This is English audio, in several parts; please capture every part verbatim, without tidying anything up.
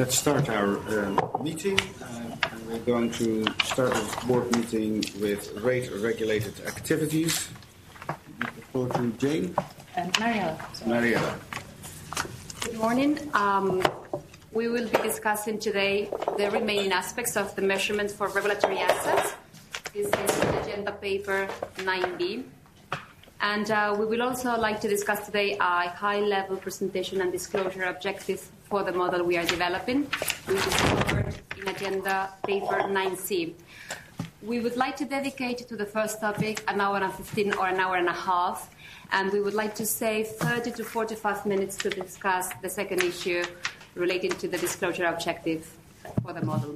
Let's start our uh, meeting. Uh, and we're going to start the board meeting with rate-regulated activities. I give the floor to Jane. Uh, Mariella. Mariella. Good morning. Um, we will be discussing today the remaining aspects of the measurement for regulatory assets. This is agenda paper nine B. And uh, we will also like to discuss today a high-level presentation and disclosure objectives for the model we are developing, which is covered in agenda paper nine C. We would like to dedicate to the first topic an hour and fifteen or an hour and a half, and we would like to save thirty to forty-five minutes to discuss the second issue relating to the disclosure objective for the model.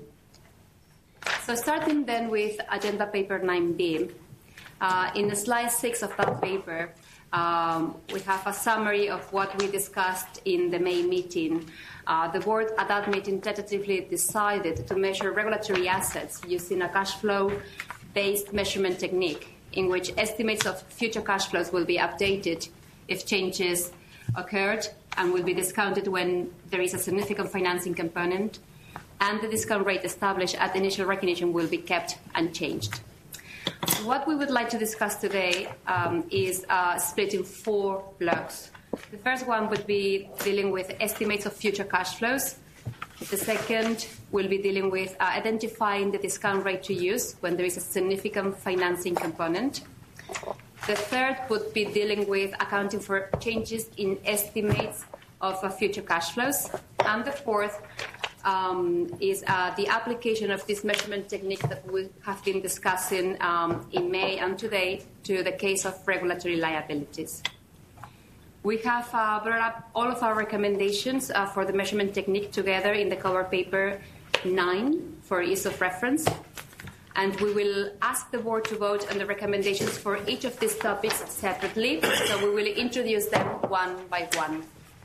So starting then with agenda paper nine B. Uh, in slide six of that paper, um, we have a summary of what we discussed in the May meeting. Uh, the board at that meeting tentatively decided to measure regulatory assets using a cash flow-based measurement technique in which estimates of future cash flows will be updated if changes occurred and will be discounted when there is a significant financing component, and the discount rate established at initial recognition will be kept unchanged. What we would like to discuss today um, is uh, split in four blocks. The first one would be dealing with estimates of future cash flows. The second will be dealing with uh, identifying the discount rate to use when there is a significant financing component. The third would be dealing with accounting for changes in estimates of uh, future cash flows. And the fourth Um, is uh, the application of this measurement technique that we have been discussing um, in May and today to the case of regulatory liabilities. We have uh, brought up all of our recommendations uh, for the measurement technique together in the cover paper nine for ease of reference. And we will ask the board to vote on the recommendations for each of these topics separately. So we will introduce them one by one.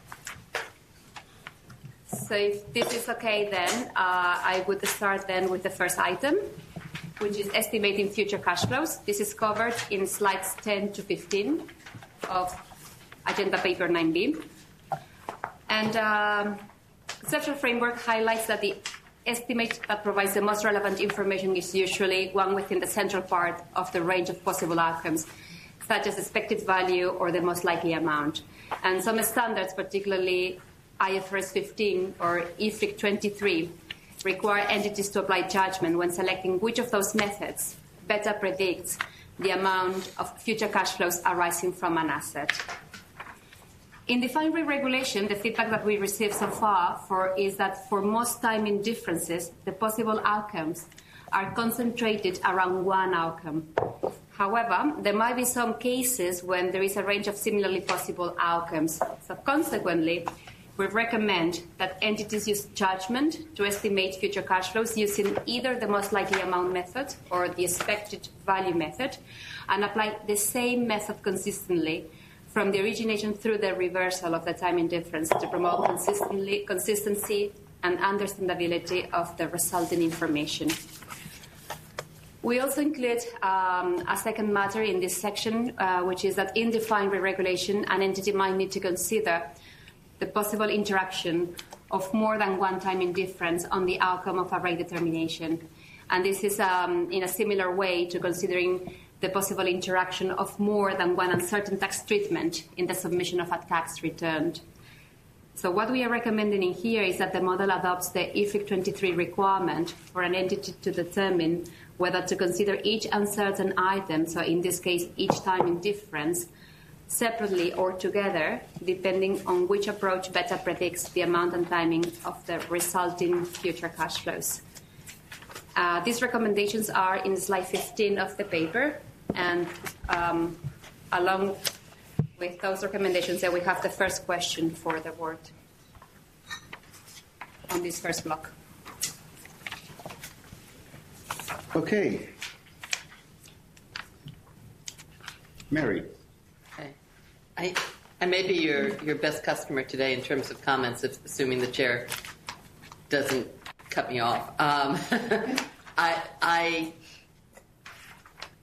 So if this is okay, then uh, I would start then with the first item, which is estimating future cash flows. This is covered in slides ten to fifteen of agenda paper nine B. And um, conceptual framework highlights that the estimate that provides the most relevant information is usually one within the central part of the range of possible outcomes, such as expected value or the most likely amount. And some standards, particularly I F R S fifteen or I F R I C twenty-three, require entities to apply judgment when selecting which of those methods better predicts the amount of future cash flows arising from an asset. In defined rate regulation, the feedback that we received so far for is that for most timing differences, the possible outcomes are concentrated around one outcome. However, there might be some cases when there is a range of similarly possible outcomes. So consequently, we recommend that entities use judgment to estimate future cash flows using either the most likely amount method or the expected value method, and apply the same method consistently from the origination through the reversal of the timing difference to promote consistently, consistency and understandability of the resulting information. We also include um, a second matter in this section, uh, which is that in defined rate regulation, an entity might need to consider the possible interaction of more than one timing difference on the outcome of a rate determination. And this is um, in a similar way to considering the possible interaction of more than one uncertain tax treatment in the submission of a tax return. So what we are recommending in here is that the model adopts the I F R I C twenty-three requirement for an entity to determine whether to consider each uncertain item, so in this case, each timing difference, separately or together, depending on which approach better predicts the amount and timing of the resulting future cash flows. Uh, these recommendations are in slide fifteen of the paper, and um, along with those recommendations, that we have the first question for the board on this first block. Okay. Mary. I, I may be your, your best customer today in terms of comments, if, assuming the chair doesn't cut me off. Um, I, I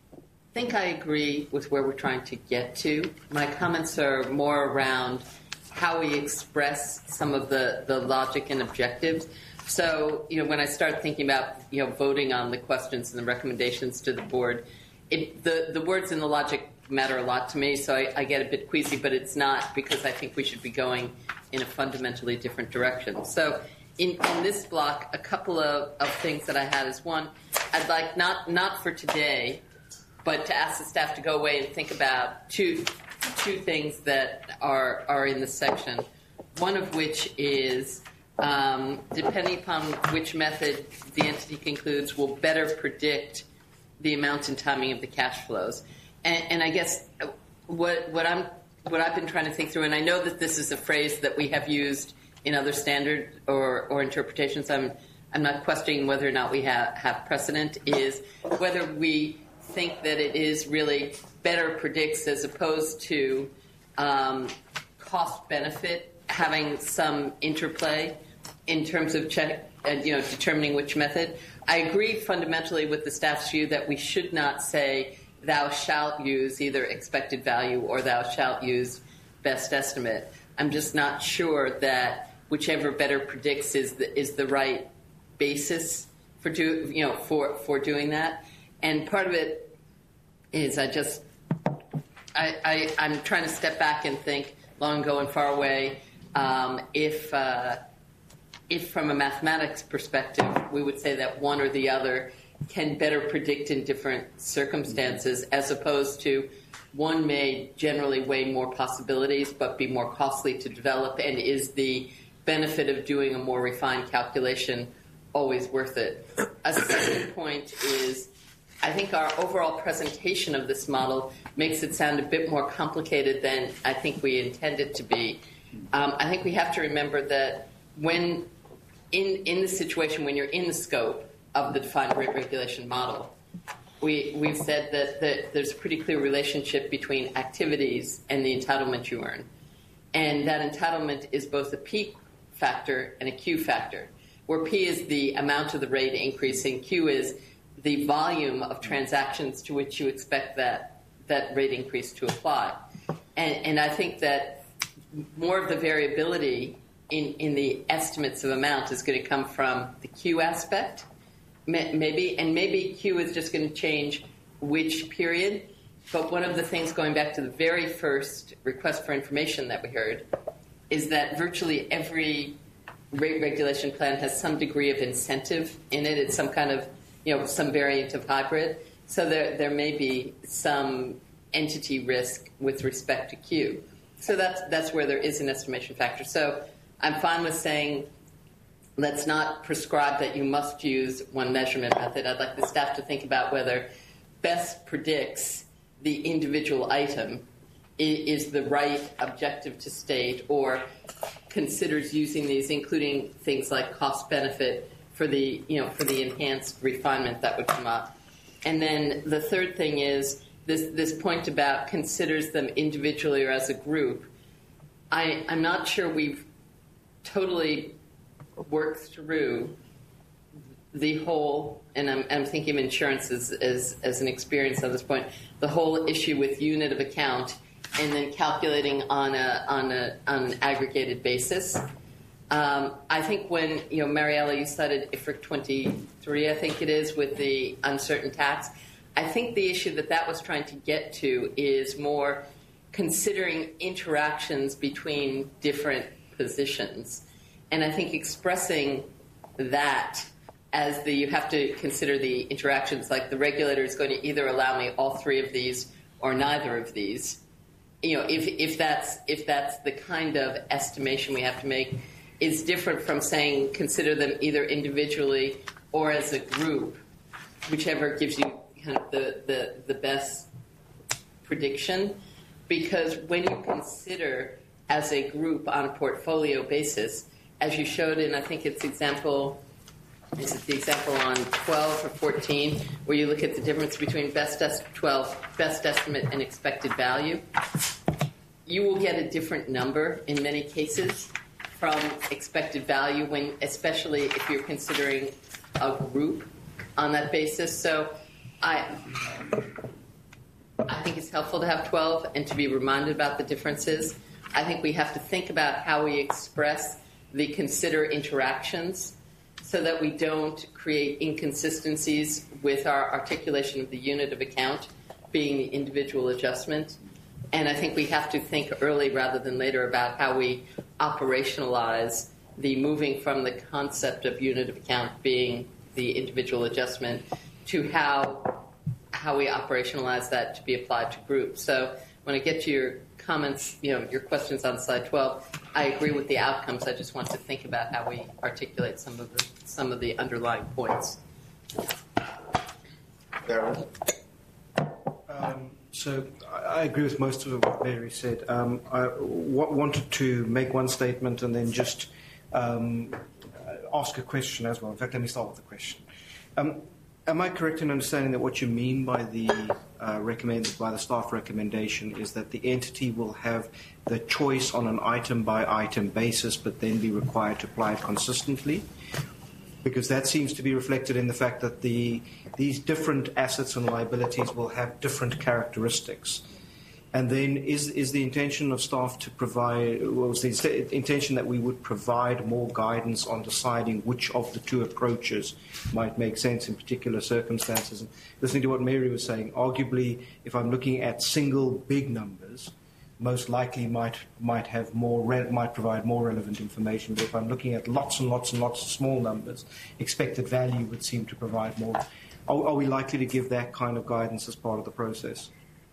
think I agree with where we're trying to get to. My comments are more around how we express some of the, the logic and objectives. So, you know, when I start thinking about, you know, voting on the questions and the recommendations to the board, it, the, the words and the logic matter a lot to me, so I, I get a bit queasy, but it's not because I think we should be going in a fundamentally different direction. So in, in this block, a couple of, of things that I had is, one, I'd like, not, not for today, but to ask the staff to go away and think about two, two things that are, are in this section, one of which is, um, depending upon which method the entity concludes, will better predict the amount and timing of the cash flows. And, and I guess what, what, I'm, what I've been trying to think through, and I know that this is a phrase that we have used in other standard or, or interpretations, I'm, I'm not questioning whether or not we have, have precedent, is whether we think that it is really better predicts as opposed to um, cost-benefit having some interplay in terms of check, uh, you know, determining which method. I agree fundamentally with the staff's view that we should not say thou shalt use either expected value or thou shalt use best estimate. I'm just not sure that whichever better predicts is the, is the right basis for do, you know for, for doing that. And part of it is I just I, I I'm trying to step back and think long ago and far away. Um, if uh, if from a mathematics perspective we would say that one or the other can better predict in different circumstances, as opposed to one may generally weigh more possibilities but be more costly to develop, and is the benefit of doing a more refined calculation always worth it? A second point is, I think our overall presentation of this model makes it sound a bit more complicated than I think we intend it to be. Um, I think we have to remember that when in, in the situation, when you're in the scope of the defined rate regulation model, we, we've said that, that there's a pretty clear relationship between activities and the entitlement you earn. And that entitlement is both a P factor and a Q factor, where P is the amount of the rate increasing, Q is the volume of transactions to which you expect that, that rate increase to apply. And, and I think that more of the variability in, in the estimates of amount is going to come from the Q aspect, maybe, and maybe Q is just going to change which period. But one of the things, going back to the very first request for information that we heard, is that virtually every rate regulation plan has some degree of incentive in it. It's some kind of, you know, some variant of hybrid. So there, there may be some entity risk with respect to Q. So that's, that's where there is an estimation factor. So I'm fine with saying, let's not prescribe that you must use one measurement method. I'd like the staff to think about whether best predicts the individual item is the right objective to state, or considers using these, including things like cost benefit, for the, you know, for the enhanced refinement that would come up. And then the third thing is this, this point about considers them individually or as a group. I, I'm not sure we've totally worked through the whole, and I'm, I'm thinking of insurance as, as, as an experience at this point, the whole issue with unit of account and then calculating on a on a on an aggregated basis. Um, I think when, you know, Mariella, you cited I F R I C twenty-three, I think it is, with the uncertain tax. I think the issue that that was trying to get to is more considering interactions between different positions. And I think expressing that as the, you have to consider the interactions, like the regulator is going to either allow me all three of these or neither of these. You know, if, if that's if that's the kind of estimation we have to make, is different from saying consider them either individually or as a group, whichever gives you kind of the, the, the best prediction. Because when you consider as a group on a portfolio basis, as you showed in, I think it's example, is it the example on twelve or fourteen, where you look at the difference between best est- twelve, best estimate and expected value, you will get a different number in many cases from expected value, when, especially if you're considering a group on that basis. So I, I think it's helpful to have twelve and to be reminded about the differences. I think we have to think about how we express the consider interactions so that we don't create inconsistencies with our articulation of the unit of account being the individual adjustment. And I think we have to think early rather than later about how we operationalize the moving from the concept of unit of account being the individual adjustment to how how we operationalize that to be applied to groups. So when I get to your comments, you know, your questions on slide twelve, I agree with the outcomes. I just want to think about how we articulate some of the some of the underlying points. Darryl? Um, so I, I agree with most of what Mary said. Um, I w- wanted to make one statement and then just um, ask a question as well. In fact, let me start with a question. Um, am I correct in understanding that what you mean by the uh, recommended by the staff recommendation is that the entity will have the choice on an item-by-item basis, but then be required to apply it consistently? Because that seems to be reflected in the fact that the these different assets and liabilities will have different characteristics. And then is is the intention of staff to provide, well, was the intention that we would provide more guidance on deciding which of the two approaches might make sense in particular circumstances? And listening to what Mary was saying, arguably, if I'm looking at single big numbers, most likely might might have more re- might provide more relevant information. But if I'm looking at lots and lots and lots of small numbers, expected value would seem to provide more. Are, are we likely to give that kind of guidance as part of the process?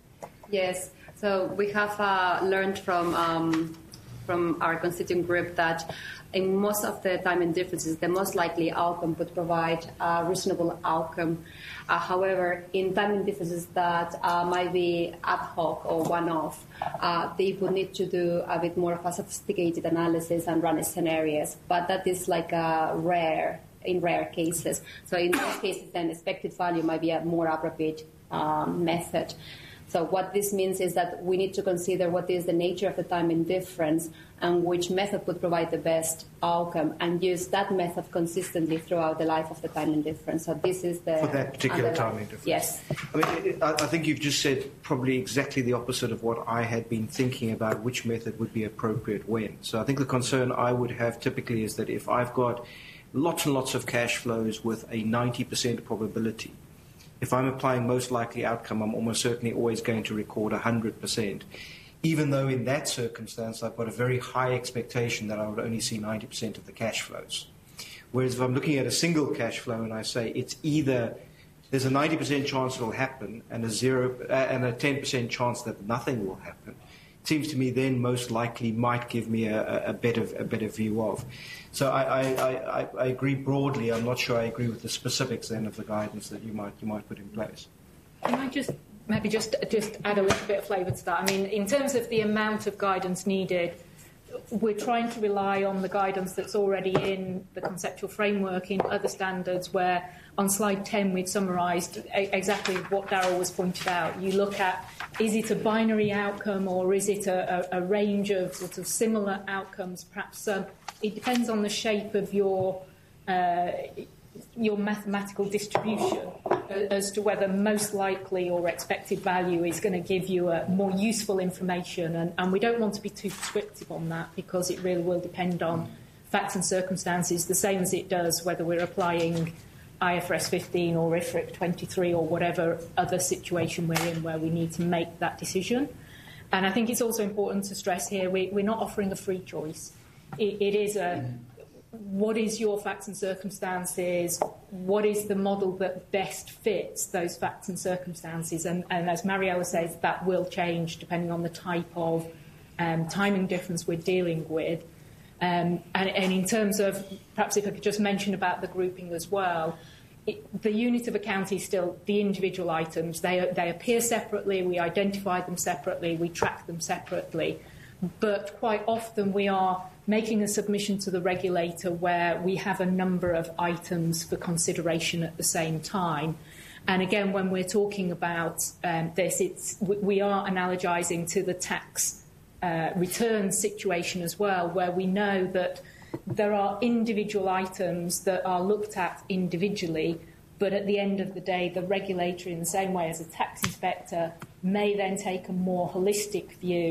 Yes. So we have uh, learned from um, from our constituent group that in most of the timing differences, the most likely outcome would provide a reasonable outcome. Uh, however, in timing differences that uh, might be ad hoc or one-off, uh, they would need to do a bit more of a sophisticated analysis and run scenarios. But that is like a rare, in rare cases. So in those cases, then expected value might be a more appropriate um, method. So what this means is that we need to consider what is the nature of the timing difference and which method would provide the best outcome, and use that method consistently throughout the life of the timing difference. So this is the... For that particular timing difference. Yes. I mean, I, I think you've just said probably exactly the opposite of what I had been thinking about which method would be appropriate when. So I think the concern I would have typically is that if I've got lots and lots of cash flows with a ninety percent probability, if I'm applying most likely outcome, I'm almost certainly always going to record one hundred percent, even though in that circumstance I've got a very high expectation that I would only see ninety percent of the cash flows. Whereas if I'm looking at a single cash flow and I say it's either there's a ninety percent chance it'll happen and a zero uh, and a ten percent chance that nothing will happen, it seems to me then most likely might give me a, a better a better view of. So I, I, I, I agree broadly. I'm not sure I agree with the specifics then of the guidance that you might you might put in place. Can I just maybe just just add a little bit of flavour to that? I mean, in terms of the amount of guidance needed, we're trying to rely on the guidance that's already in the conceptual framework in other standards, where on slide ten we've summarised exactly what Darryl was pointed out. You look at, is it a binary outcome or is it a, a, a range of sort of similar outcomes? Perhaps um, it depends on the shape of your uh, your mathematical distribution as to whether most likely or expected value is going to give you a more useful information. And, and we don't want to be too prescriptive on that, because it really will depend on facts and circumstances, the same as it does whether we're applying I F R S fifteen or I F R I C twenty-three or whatever other situation we're in where we need to make that decision. And I think it's also important to stress here, we, we're not offering a free choice. It, it is a, what is your facts and circumstances? What is the model that best fits those facts and circumstances? And, and as Mariella says, that will change depending on the type of um, timing difference we're dealing with. Um, and, and in terms of, perhaps if I could just mention about the grouping as well, it, the unit of account is still the individual items. They, they appear separately, we identify them separately, we track them separately. But quite often we are making a submission to the regulator where we have a number of items for consideration at the same time. And again, when we're talking about um, this, it's, we are analogising to the tax uh, return situation as well, where we know that there are individual items that are looked at individually, but at the end of the day, the regulator, in the same way as a tax inspector, may then take a more holistic view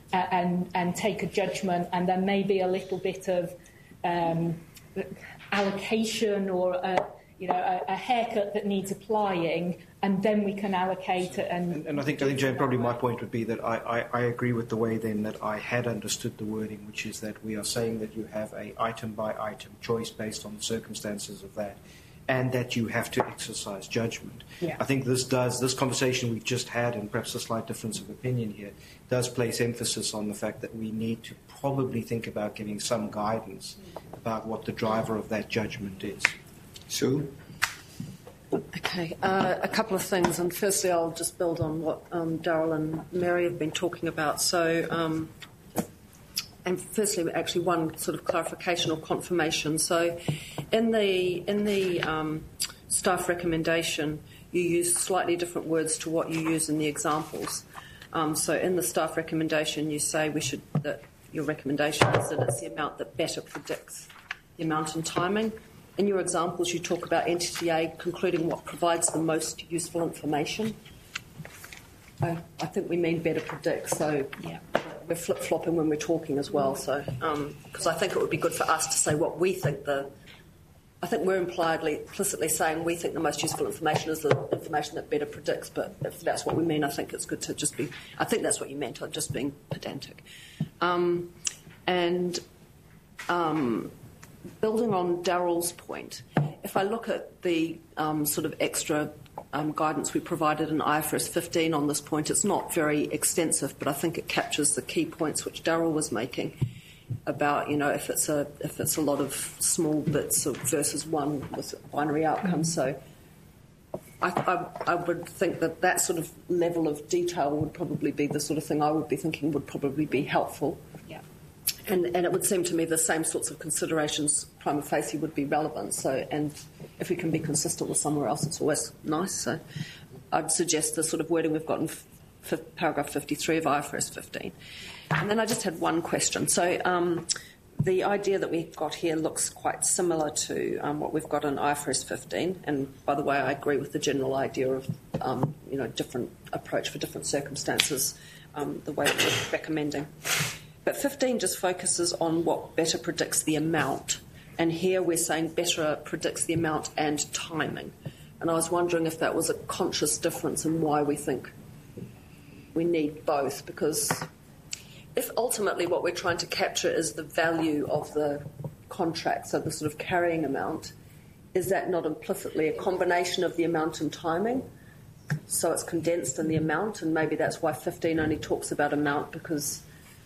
and, and take a judgment, and there may be a little bit of um, allocation or a, you know, a, a haircut that needs applying, and then we can allocate it. And, and, and I think, I think, Jane, probably my point would be that I, I, I agree with the way then that I had understood the wording, which is that we are saying that you have a item-by-item choice based on the circumstances of that, and that you have to exercise judgment. Yeah. I think this does, this conversation we've just had, and perhaps a slight difference of opinion here, does place emphasis on the fact that we need to probably think about giving some guidance about what the driver of that judgment is. Sue? Okay, uh, a couple of things, and firstly I'll just build on what um, Daryl and Mary have been talking about. So, um, and firstly, actually one sort of clarification or confirmation. So, in the in the um, staff recommendation, you use slightly different words to what you use in the examples. Um, so, in the staff recommendation, you say we should that your recommendation is that it's the amount that better predicts the amount and timing. In your examples, you talk about entity A concluding what provides the most useful information. I, I think we mean better predict, so yeah. we're flip-flopping when we're talking as well. So, because um, I think it would be good for us to say what we think the. I think we're impliedly, implicitly saying we think the most useful information is the information that better predicts. But if that's what we mean, I think it's good to just be. I think that's what you meant. I'm just being pedantic, um, and. Um, Building on Daryl's point, if I look at the um, sort of extra um, guidance we provided in I F R S fifteen on this point, it's not very extensive, but I think it captures the key points which Daryl was making about, you know, if it's a if it's a lot of small bits of versus one with binary outcomes. So I, I, I would think that that sort of level of detail would probably be the sort of thing I would be thinking would probably be helpful. Yeah. And, and it would seem to me the same sorts of considerations prima facie would be relevant. So, and if we can be consistent with somewhere else, it's always nice. So, I'd suggest the sort of wording we've got in f- paragraph fifty-three of I F R S fifteen. And then I just had one question. So, um, the idea that we've got here looks quite similar to um, what we've got in I F R S fifteen. And by the way, I agree with the general idea of um, you know different approach for different circumstances, um, the way that we're recommending. But fifteen just focuses on what better predicts the amount. And here we're saying better predicts the amount and timing. And I was wondering if that was a conscious difference in why we think we need both. Because if ultimately what we're trying to capture is the value of the contract, so the sort of carrying amount, is that not implicitly a combination of the amount and timing? So it's condensed in the amount, and maybe that's why fifteen only talks about amount, because...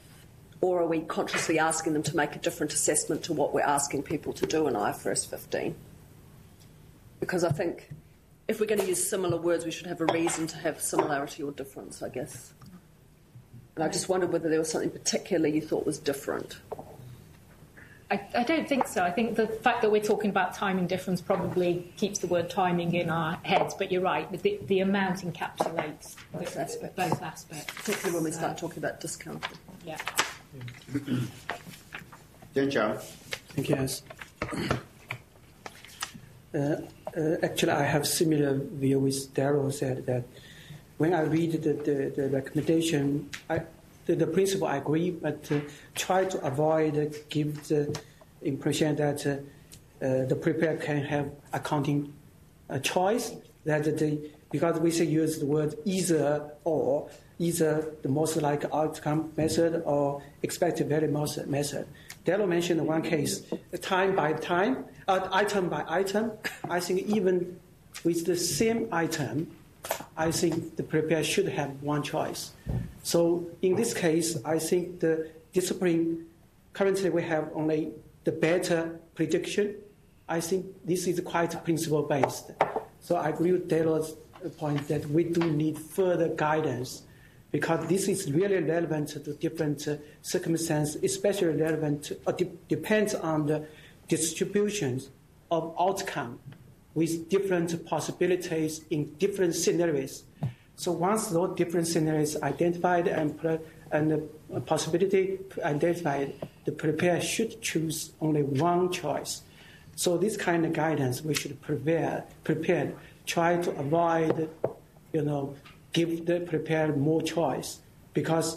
Or are we consciously asking them to make a different assessment to what we're asking people to do in I F R S fifteen? Because I think if we're going to use similar words, we should have a reason to have similarity or difference, I guess. And I just wondered whether there was something particular you thought was different. I, I don't think so. I think the fact that we're talking about timing difference probably keeps the word timing in our heads, but you're right, the, the amount encapsulates both aspects. Both aspects. Particularly when we start talking about discounting. Yeah. Jen Chow. Thank you, yes. Uh, uh, actually, I have similar view with Daryl said that when I read the, the, the recommendation, I, the, the principle I agree, but uh, try to avoid uh, give the impression that uh, uh, the preparer can have accounting uh, choice, that the, because we say use the word either or, either the most likely outcome method or expected value method. Daryl mentioned one case, time by time, uh, item by item. I think even with the same item, I think the preparer should have one choice. So in this case, I think the discipline, currently we have only the better prediction. I think this is quite principle-based. So I agree with Daryl's point that we do need further guidance, because this is really relevant to different uh, circumstances, especially relevant to, uh, de- depends on the distributions of outcome with different possibilities in different scenarios. So once those different scenarios identified and, pre- and the possibility identified, the preparer should choose only one choice. So this kind of guidance we should prepare, prepare, try to avoid, you know, give the preparer more choice, because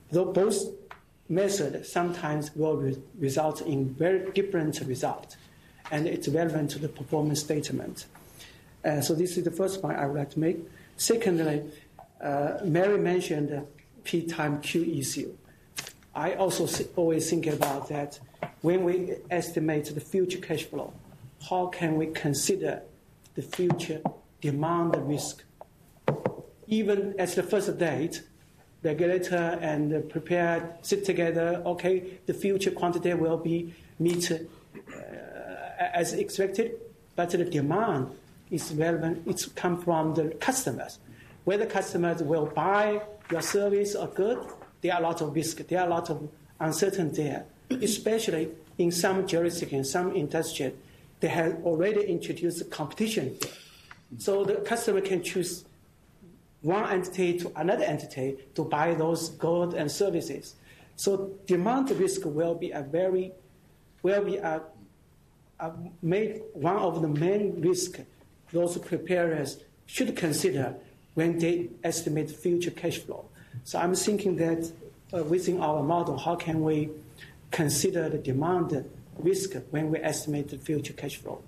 though both methods sometimes will re- result in very different results, and it's relevant to the performance statement. Uh, so this is the first point I would like to make. Secondly, uh, Mary mentioned the P time Q issue. I also always think about that when we estimate the future cash flow, how can we consider the future demand risk? Even as the first date, regulator and the prepared sit together, okay, the future quantity will be meet uh, as expected, but the demand is relevant. It's come from the customers. Whether customers will buy your service or good, there are a lot of risk, there are a lot of uncertainty there, especially in some jurisdictions, some industries, they have already introduced competition here. So the customer can choose one entity to another entity to buy those goods and services. So demand risk will be a very, will be a, a made one of the main risks those preparers should consider when they estimate future cash flow. So I'm thinking that uh, within our model, how can we consider the demand risk when we estimate the future cash flow?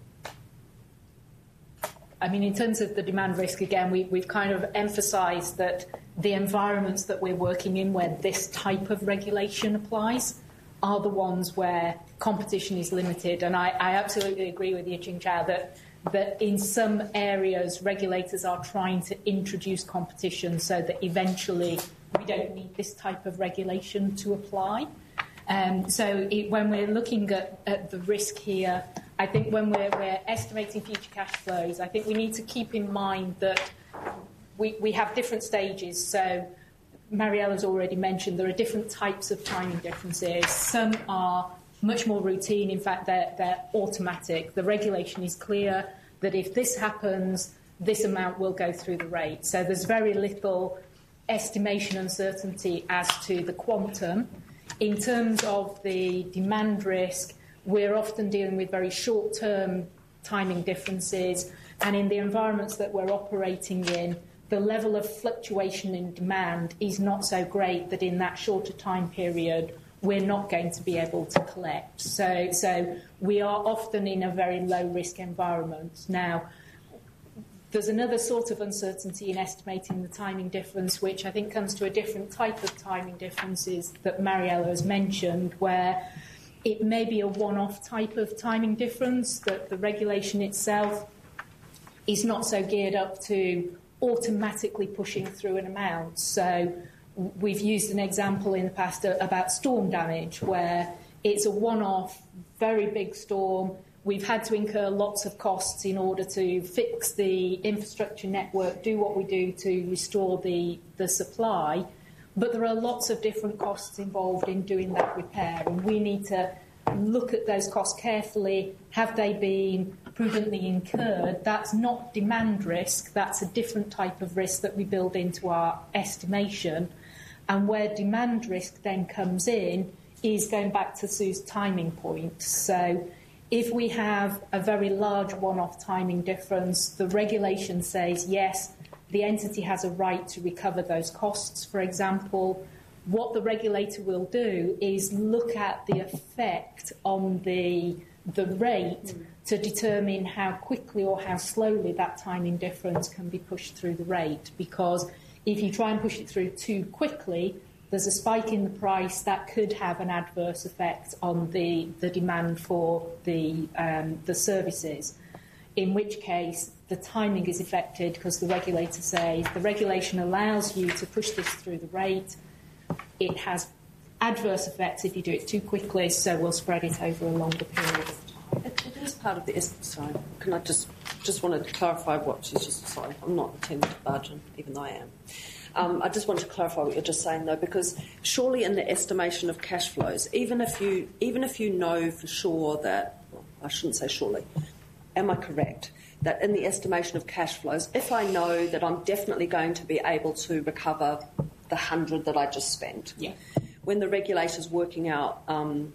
I mean, in terms of the demand risk, again, we, we've kind of emphasised that the environments that we're working in where this type of regulation applies are the ones where competition is limited. And I, I absolutely agree with you, Jing Zhao, that, that in some areas regulators are trying to introduce competition so that eventually we don't need this type of regulation to apply. Um, so it, when we're looking at, at the risk here, I think when we're, we're estimating future cash flows, I think we need to keep in mind that we, we have different stages. So Mariella's already mentioned there are different types of timing differences. Some are much more routine. In fact, they're, they're automatic. The regulation is clear that if this happens, this amount will go through the rate. So there's very little estimation uncertainty as to the quantum. In terms of the demand risk, we're often dealing with very short-term timing differences, and in the environments that we're operating in, the level of fluctuation in demand is not so great that in that shorter time period we're not going to be able to collect. So, so we are often in a very low-risk environment. Now, there's another sort of uncertainty in estimating the timing difference, which I think comes to a different type of timing differences that Mariella has mentioned, where it may be a one-off type of timing difference, that the regulation itself is not so geared up to automatically pushing through an amount. So we've used an example in the past about storm damage, where it's a one-off, very big storm. We've had to incur lots of costs in order to fix the infrastructure network, do what we do to restore the, the supply. But there are lots of different costs involved in doing that repair, and we need to look at those costs carefully. Have they been prudently incurred? That's not demand risk. That's a different type of risk that we build into our estimation. And where demand risk then comes in is going back to Sue's timing point. So if we have a very large one-off timing difference, the regulation says, yes, the entity has a right to recover those costs, for example. What the regulator will do is look at the effect on the, the rate mm. to determine how quickly or how slowly that timing difference can be pushed through the rate. Because if you try and push it through too quickly, there's a spike in the price that could have an adverse effect on the, the demand for the, um, the services, in which case the timing is affected because the regulator says the regulation allows you to push this through the rate. It has adverse effects if you do it too quickly, so we'll spread it over a longer period of time. It, it is part of the... Sorry, can I just just wanted to clarify what she's just... Sorry, I'm not intending to barge in, even though I am. Um, I just wanted to clarify what you're just saying, though, because surely in the estimation of cash flows, even if you even if you know for sure that... Well, I shouldn't say surely. Am I correct? That in the estimation of cash flows, if I know that I'm definitely going to be able to recover the hundred that I just spent, yeah. when the regulator's working out um,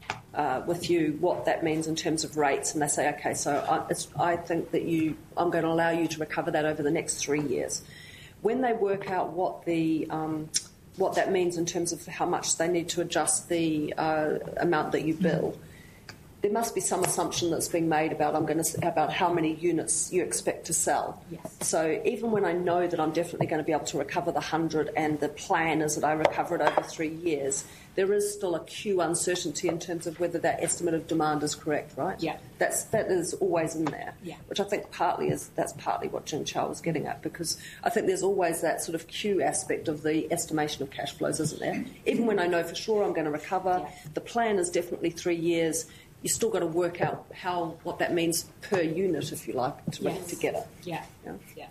uh, with you what that means in terms of rates, and they say, okay, so I, it's, I think that you, I'm going to allow you to recover that over the next three years. When they work out what the um, what that means in terms of how much they need to adjust the uh, amount that you bill, there must be some assumption that's being made about I'm going to about how many units you expect to sell. Yes. So even when I know that I'm definitely going to be able to recover the hundred, and the plan is that I recover it over three years, there is still a Q uncertainty in terms of whether that estimate of demand is correct, right? Yeah. That's that is always in there. Yeah. Which I think partly is that's partly what Jing Chow was getting at, because I think there's always that sort of Q aspect of the estimation of cash flows, isn't there? Even when I know for sure I'm going to recover, Yeah. the plan is definitely three years. You still got to work out how what that means per unit, if you like, to Yes. make it together. Yeah. Yeah.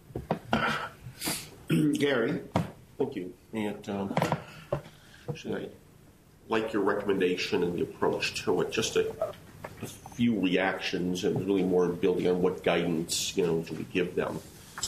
Yeah. Gary? Thank you. And um, actually, I like your recommendation and the approach to it. Just a, a few reactions, and really more building on what guidance, you know, do we give them,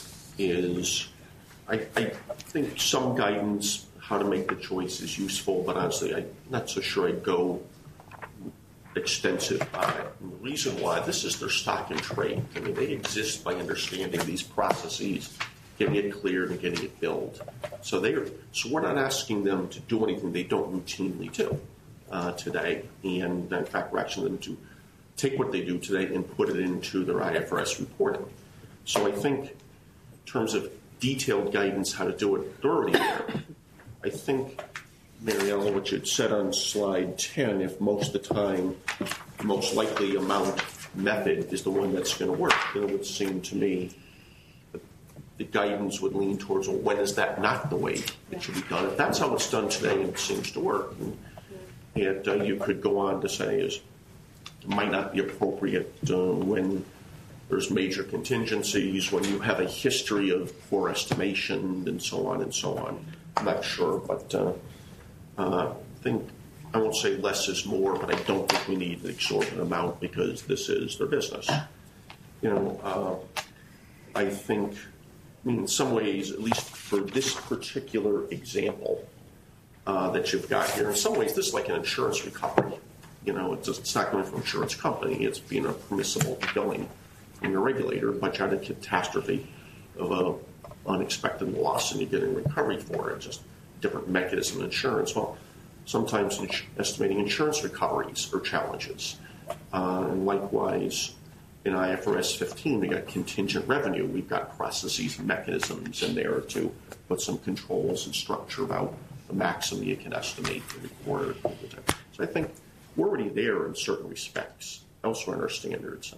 is I, I think some guidance, how to make the choice is useful, but honestly, I'm not so sure I'd go extensive on it. And the reason why, this is their stock and trade. I mean, they exist by understanding these processes, getting it cleared and getting it billed. So they are, so we're not asking them to do anything they don't routinely do uh, today. And in fact, we're asking them to take what they do today and put it into their I F R S reporting. So I think in terms of detailed guidance how to do it, they're already there. I think, Mariella, what you'd said on slide ten, if most of the time, the most likely amount method is the one that's going to work, then it would seem to me that the guidance would lean towards, well, when is that not the way it should be done? If that's how it's done today and it seems to work, and, and uh, you could go on to say is it might not be appropriate uh, when there's major contingencies, when you have a history of poor estimation, and so on and so on. I'm not sure, but uh, uh, I think, I won't say less is more, but I don't think we need an exorbitant amount because this is their business. You know, uh, I think, I mean, in some ways, at least for this particular example uh, that you've got here, in some ways, this is like an insurance recovery. You know, it's, just, it's not coming from an insurance company. It's being a permissible billing from your regulator, but you had a catastrophe of an unexpected loss and you're getting recovery for it. Just different mechanism of insurance. Well, sometimes in estimating insurance recoveries are challenges. Uh, and likewise, in I F R S fifteen, we got contingent revenue. We've got processes and mechanisms in there to put some controls and structure about the maximum you can estimate for the quarter. So I think we're already there in certain respects, elsewhere in our standards.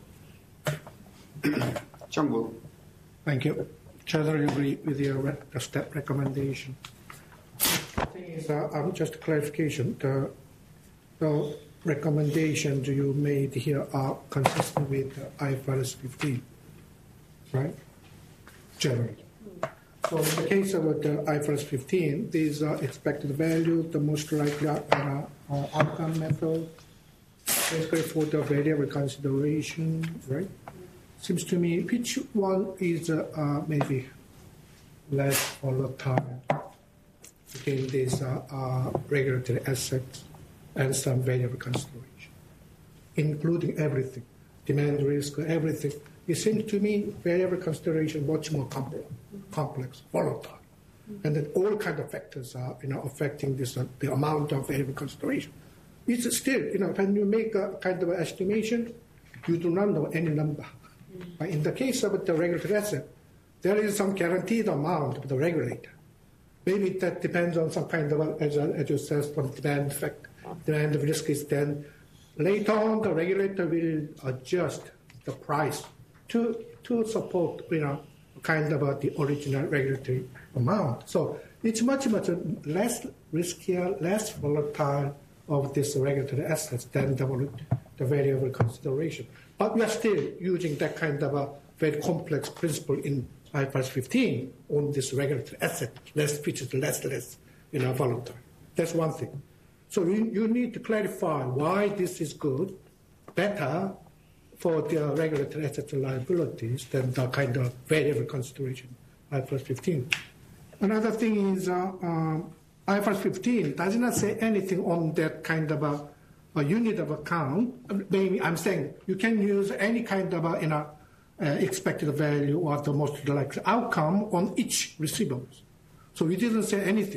Changwoo. Thank you. Generally agree with your re- the step recommendation. The thing is, uh, um, just a clarification. The, the recommendations you made here are consistent with the I F R S fifteen, right? Generally. So in the case of the I F R S fifteen, these are expected value, the most likely uh, uh, outcome method, basically for the variable consideration, right? Seems to me which one is uh, uh, maybe less volatile between these uh, uh, regulatory assets and some variable consideration, including everything, demand risk, everything. It seems to me variable consideration much more complex, complex volatile, and then all kind of factors are you know affecting this uh, the amount of variable consideration. It's still you know when you make a kind of an estimation, you do not know any number. But in the case of the regulatory asset, there is some guaranteed amount of the regulator. Maybe that depends on some kind of, as, as you said, from demand effect. Demand risk is then later on the regulator will adjust the price to to support you know kind of uh, the original regulatory amount. So it's much much less riskier, less volatile of this regulatory assets than the, the variable consideration. But we are still using that kind of a very complex principle in I F R S fifteen on this regulatory asset, less which is less, less, you know, volatile. That's one thing. So you, you need to clarify why this is good, better for the regulatory assets and liabilities than the kind of variable consideration I F R S fifteen. Another thing is uh, um, I F R S fifteen does not say anything on that kind of a a unit of account. Maybe I'm saying you can use any kind of a, you know, uh, expected value or the most likely outcome on each receivables. So we didn't say anything.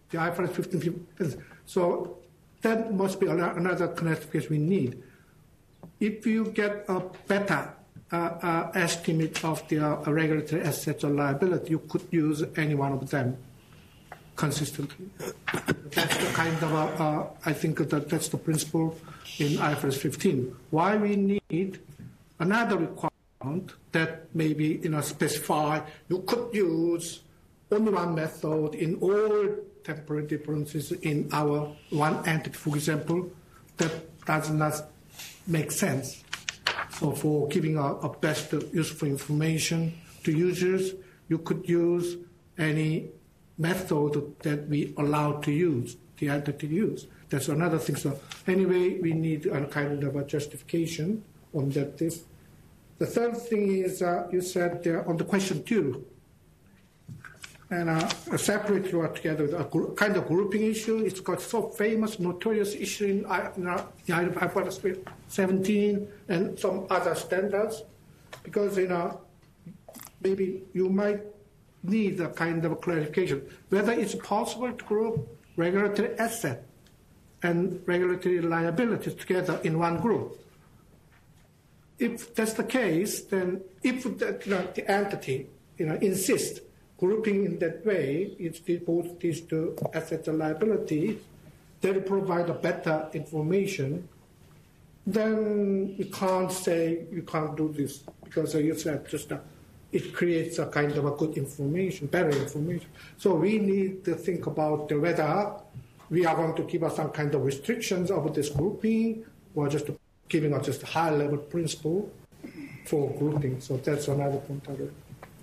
the I F R S fifteen. So that must be another clarification we need. If you get a better uh, uh, estimate of the uh, regulatory assets or liability, you could use any one of them consistently. That's the kind of, uh, uh, I think that that's the principle in I F R S fifteen. Why we need another requirement that maybe, you know, specify you could use only one method in all temporary differences in our one entity, for example, that does not make sense. So for giving a, a best useful information to users, you could use any method that we allow to use, the entity to use. That's another thing. So anyway, we need a kind of a justification on that. This. The third thing is uh, you said uh, on the question two, and uh, separate or together a gr- kind of grouping issue. It's got so famous, notorious issue in, uh, in uh, I F R S seventeen and some other standards, because you know maybe you might need a kind of clarification whether it's possible to group regulatory asset and regulatory liabilities together in one group. If that's the case, then if the, you know, the entity you know insists grouping in that way, it's both these two assets and liabilities, they'll provide a better information, then you can't say you can't do this, because you said just uh, it creates a kind of a good information, better information. So we need to think about whether we are going to give us some kind of restrictions over this grouping, or just giving us just a high-level principle for grouping. So that's another point of it.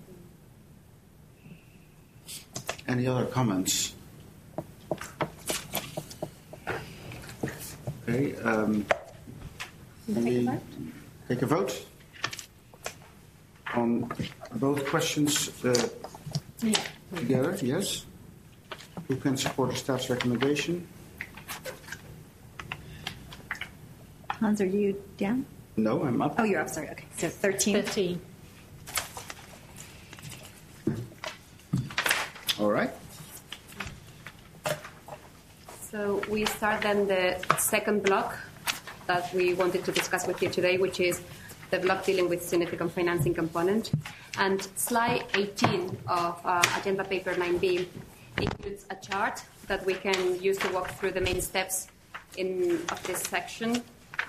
Any other comments? Okay. Um, can we take a vote on both questions uh, Yeah. together? Yes. Who can support the staff's recommendation? Hans, are you down? No, I'm up. Oh, you're up. Sorry. Okay. So thirteen. thirteen. All right. So we start then the second block that we wanted to discuss with you today, which is the block dealing with significant financing component. And slide eighteen of uh, agenda paper nine B includes a chart that we can use to walk through the main steps in of this section.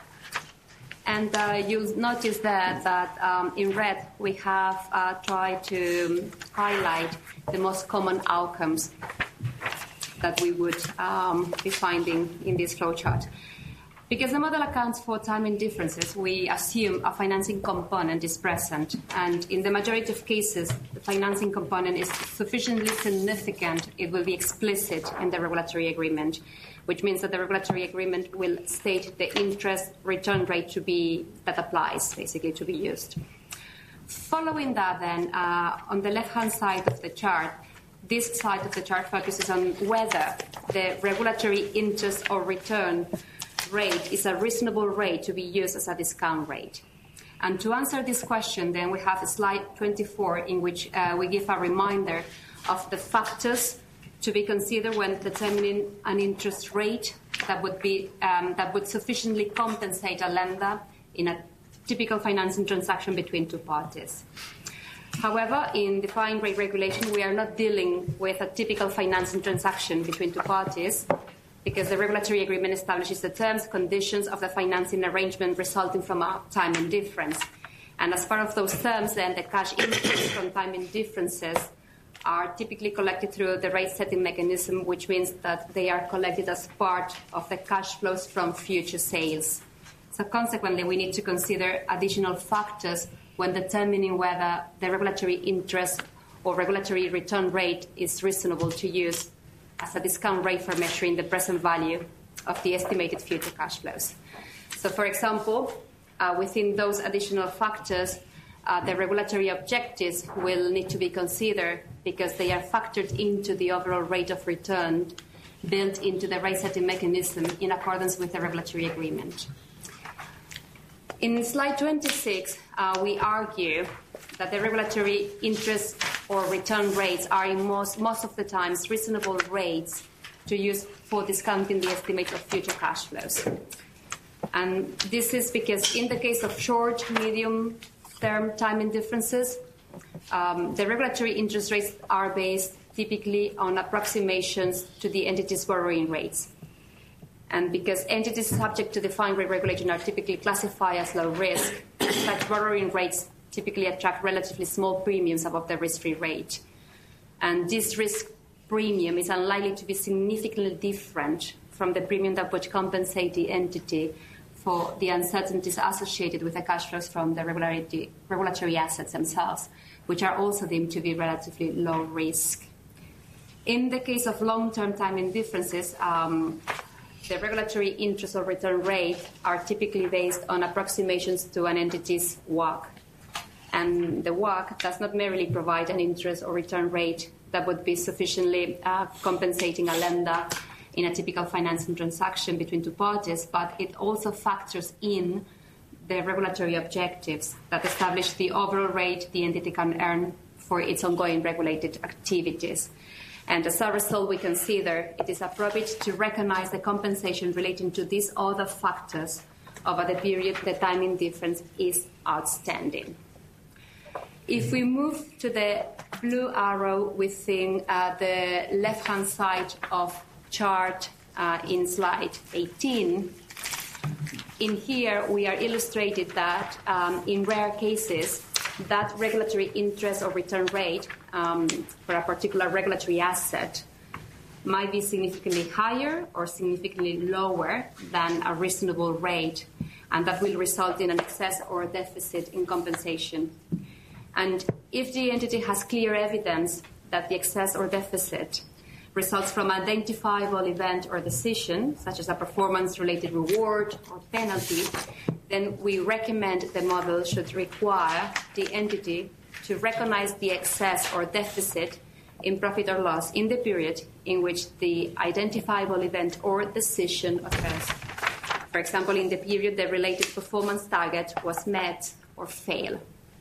And uh, you'll notice that, that um, in red we have uh, tried to highlight the most common outcomes that we would um, be finding in this flowchart. Because the model accounts for timing differences, we assume a financing component is present. And in the majority of cases, the financing component is sufficiently significant, it will be explicit in the regulatory agreement, which means that the regulatory agreement will state the interest return rate to be that applies, basically, to be used. Following that, then, uh, on the left-hand side of the chart, this side of the chart focuses on whether the regulatory interest or return rate is a reasonable rate to be used as a discount rate. And to answer this question, then, we have slide twenty-four, in which uh, we give a reminder of the factors to be considered when determining an interest rate that would be um, that would sufficiently compensate a lender in a typical financing transaction between two parties. However, in the defined rate regulation, we are not dealing with a typical financing transaction between two parties, because the regulatory agreement establishes the terms, conditions of the financing arrangement resulting from a timing difference. And as part of those terms, then, the cash inflows from timing differences are typically collected through the rate setting mechanism, which means that they are collected as part of the cash flows from future sales. So consequently, we need to consider additional factors when determining whether the regulatory interest or regulatory return rate is reasonable to use as a discount rate for measuring the present value of the estimated future cash flows. So, for example, uh, within those additional factors, uh, the regulatory objectives will need to be considered because they are factored into the overall rate of return built into the rate setting mechanism in accordance with the regulatory agreement. In slide twenty-six, uh, we argue that the regulatory interest or return rates are in most, most of the times reasonable rates to use for discounting the estimates of future cash flows. And this is because in the case of short, medium-term timing differences, um, the regulatory interest rates are based typically on approximations to the entity's borrowing rates. And because entities subject to the defined rate regulation are typically classified as low risk, such borrowing rates typically attract relatively small premiums above the risk-free rate. And this risk premium is unlikely to be significantly different from the premium that would compensate the entity for the uncertainties associated with the cash flows from the regulatory, regulatory assets themselves, which are also deemed to be relatively low risk. In the case of long-term timing differences, um, the regulatory interest or return rate are typically based on approximations to an entity's W A C. And the W A C does not merely provide an interest or return rate that would be sufficiently uh, compensating a lender in a typical financing transaction between two parties, but it also factors in the regulatory objectives that establish the overall rate the entity can earn for its ongoing regulated activities. And as a result, we consider it is appropriate to recognize the compensation relating to these other factors over the period the timing difference is outstanding. If we move to the blue arrow within uh, the left-hand side of chart uh, in slide eighteen, in here we are illustrated that um, in rare cases, that regulatory interest or return rate um, for a particular regulatory asset might be significantly higher or significantly lower than a reasonable rate, and that will result in an excess or a deficit in compensation. And if the entity has clear evidence that the excess or deficit results from an identifiable event or decision, such as a performance-related reward or penalty, then we recommend the model should require the entity to recognize the excess or deficit in profit or loss in the period in which the identifiable event or decision occurs. For example, in the period the related performance target was met or failed.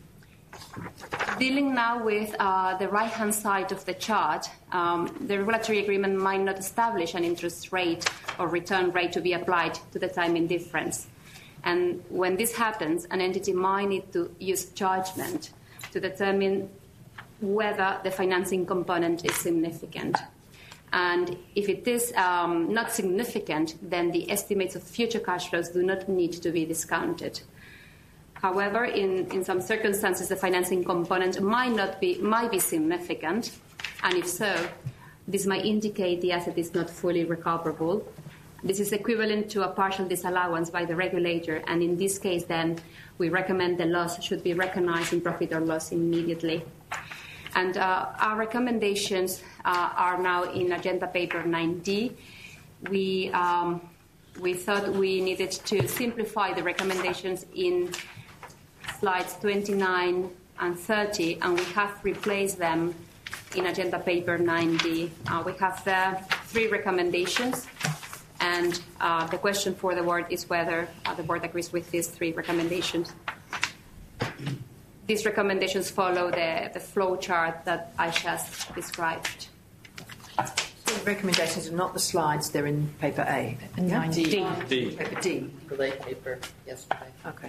Dealing now with uh, the right-hand side of the chart, um, the regulatory agreement might not establish an interest rate or return rate to be applied to the timing difference. And when this happens, an entity might need to use judgment to determine whether the financing component is significant. And if it is um, not significant, then the estimates of future cash flows do not need to be discounted. However, in, in some circumstances, the financing component might not be might be significant, and if so, this might indicate the asset is not fully recoverable. This is equivalent to a partial disallowance by the regulator, and in this case, then, we recommend the loss should be recognized in profit or loss immediately. And uh, our recommendations uh, are now in Agenda Paper nine D. We, um, we thought we needed to simplify the recommendations in slides twenty-nine and thirty, and we have replaced them in Agenda Paper nine D. Uh, we have uh, three recommendations, and uh, the question for the board is whether uh, the board agrees with these three recommendations. These recommendations follow the, the flow chart that I just described. So the recommendations are not the slides, they're in paper A. nine D. D. D. Paper D. The late paper yesterday. Okay.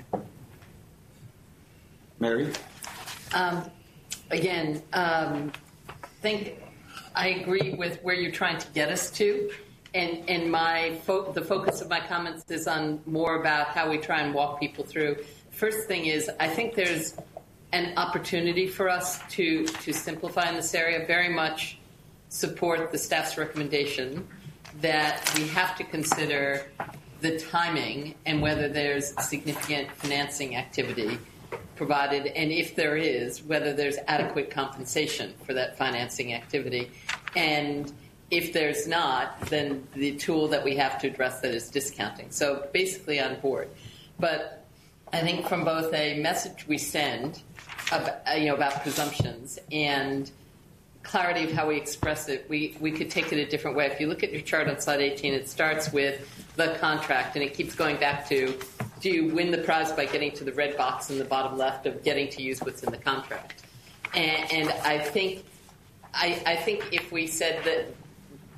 Mary? Um, again, um, think I agree with where you're trying to get us to, and and my fo- the focus of my comments is on more about how we try and walk people through. First thing is, I think there's an opportunity for us to to simplify in this area. Very much support the staff's recommendation that we have to consider the timing and whether there's significant financing activity provided, and if there is, whether there's adequate compensation for that financing activity. And if there's not, then the tool that we have to address that is discounting. So basically on board. But I think from both a message we send about, you know, about presumptions and clarity of how we express it, we, we could take it a different way. If you look at your chart on slide eighteen, it starts with the contract, and it keeps going back to, do you win the prize by getting to the red box in the bottom left of getting to use what's in the contract? And, and I think I, I think if we said that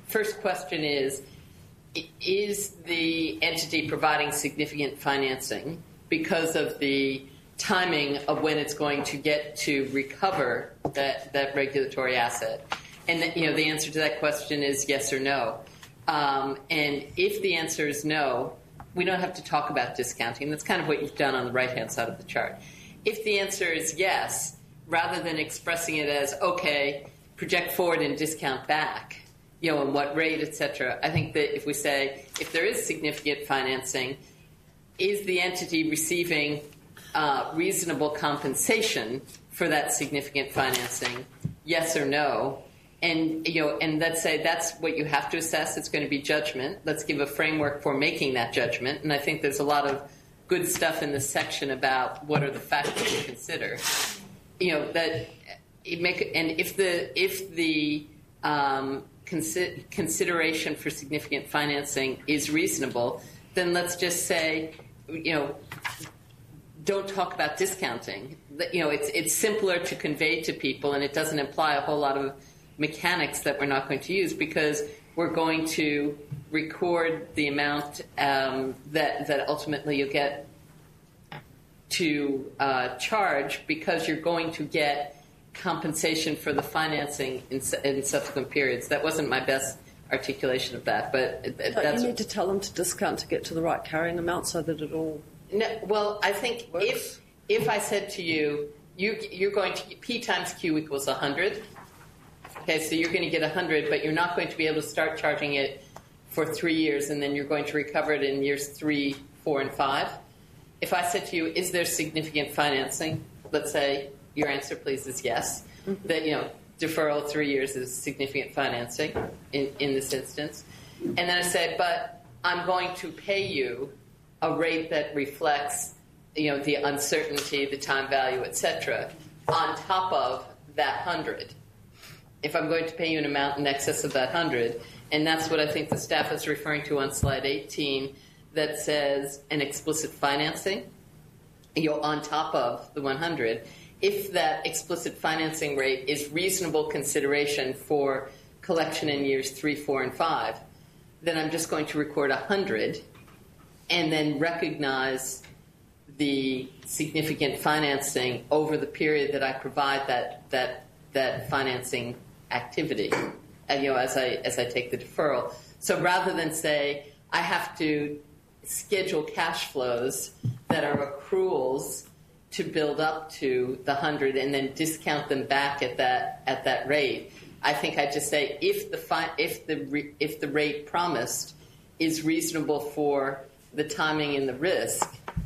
first question is, is the entity providing significant financing because of the timing of when it's going to get to recover that, that regulatory asset? And the, you know, the answer to that question is yes or no. Um, and if the answer is no, we don't have to talk about discounting. That's kind of what you've done on the right-hand side of the chart. If the answer is yes, rather than expressing it as, okay, project forward and discount back, you know, and what rate, et cetera, I think that if we say, if there is significant financing, is the entity receiving uh, reasonable compensation for that significant financing, yes or no? And, you know, and let's say that's what you have to assess. It's going to be judgment. Let's give a framework for making that judgment. And I think there's a lot of good stuff in this section about what are the factors to consider. You know, that it make, and if the, if the um, consi- consideration for significant financing is reasonable, then let's just say, you know, don't talk about discounting. You know, it's, it's simpler to convey to people, and it doesn't imply a whole lot of mechanics that we're not going to use, because we're going to record the amount um, that that ultimately you get to uh, charge, because you're going to get compensation for the financing in, in subsequent periods. That wasn't my best articulation of that, but Don't that's you need to tell them to discount to get to the right carrying amount so that it all. No, well, I think works. if if I said to you, you you're going to P times Q equals one hundred. Okay, so you're going to get one hundred, but you're not going to be able to start charging it for three years, and then you're going to recover it in years three, four, and five. If I said to you, is there significant financing? Let's say your answer, please, is yes. Mm-hmm. That, you know, deferral of three years is significant financing in, in this instance. And then I say, but I'm going to pay you a rate that reflects, you know, the uncertainty, the time value, et cetera, on top of that one hundred. If I'm going to pay you an amount in excess of that one hundred, and that's what I think the staff is referring to on slide eighteen, that says an explicit financing, you know, on top of the one hundred. If that explicit financing rate is reasonable consideration for collection in years three, four, and five, then I'm just going to record one hundred and then recognize the significant financing over the period that I provide that that that financing activity, and, you know, as I as I take the deferral. So rather than say I have to schedule cash flows that are accruals to build up to the hundred and then discount them back at that at that rate, I think I just say if the fi- if the re- if the rate promised is reasonable for the timing and the risk,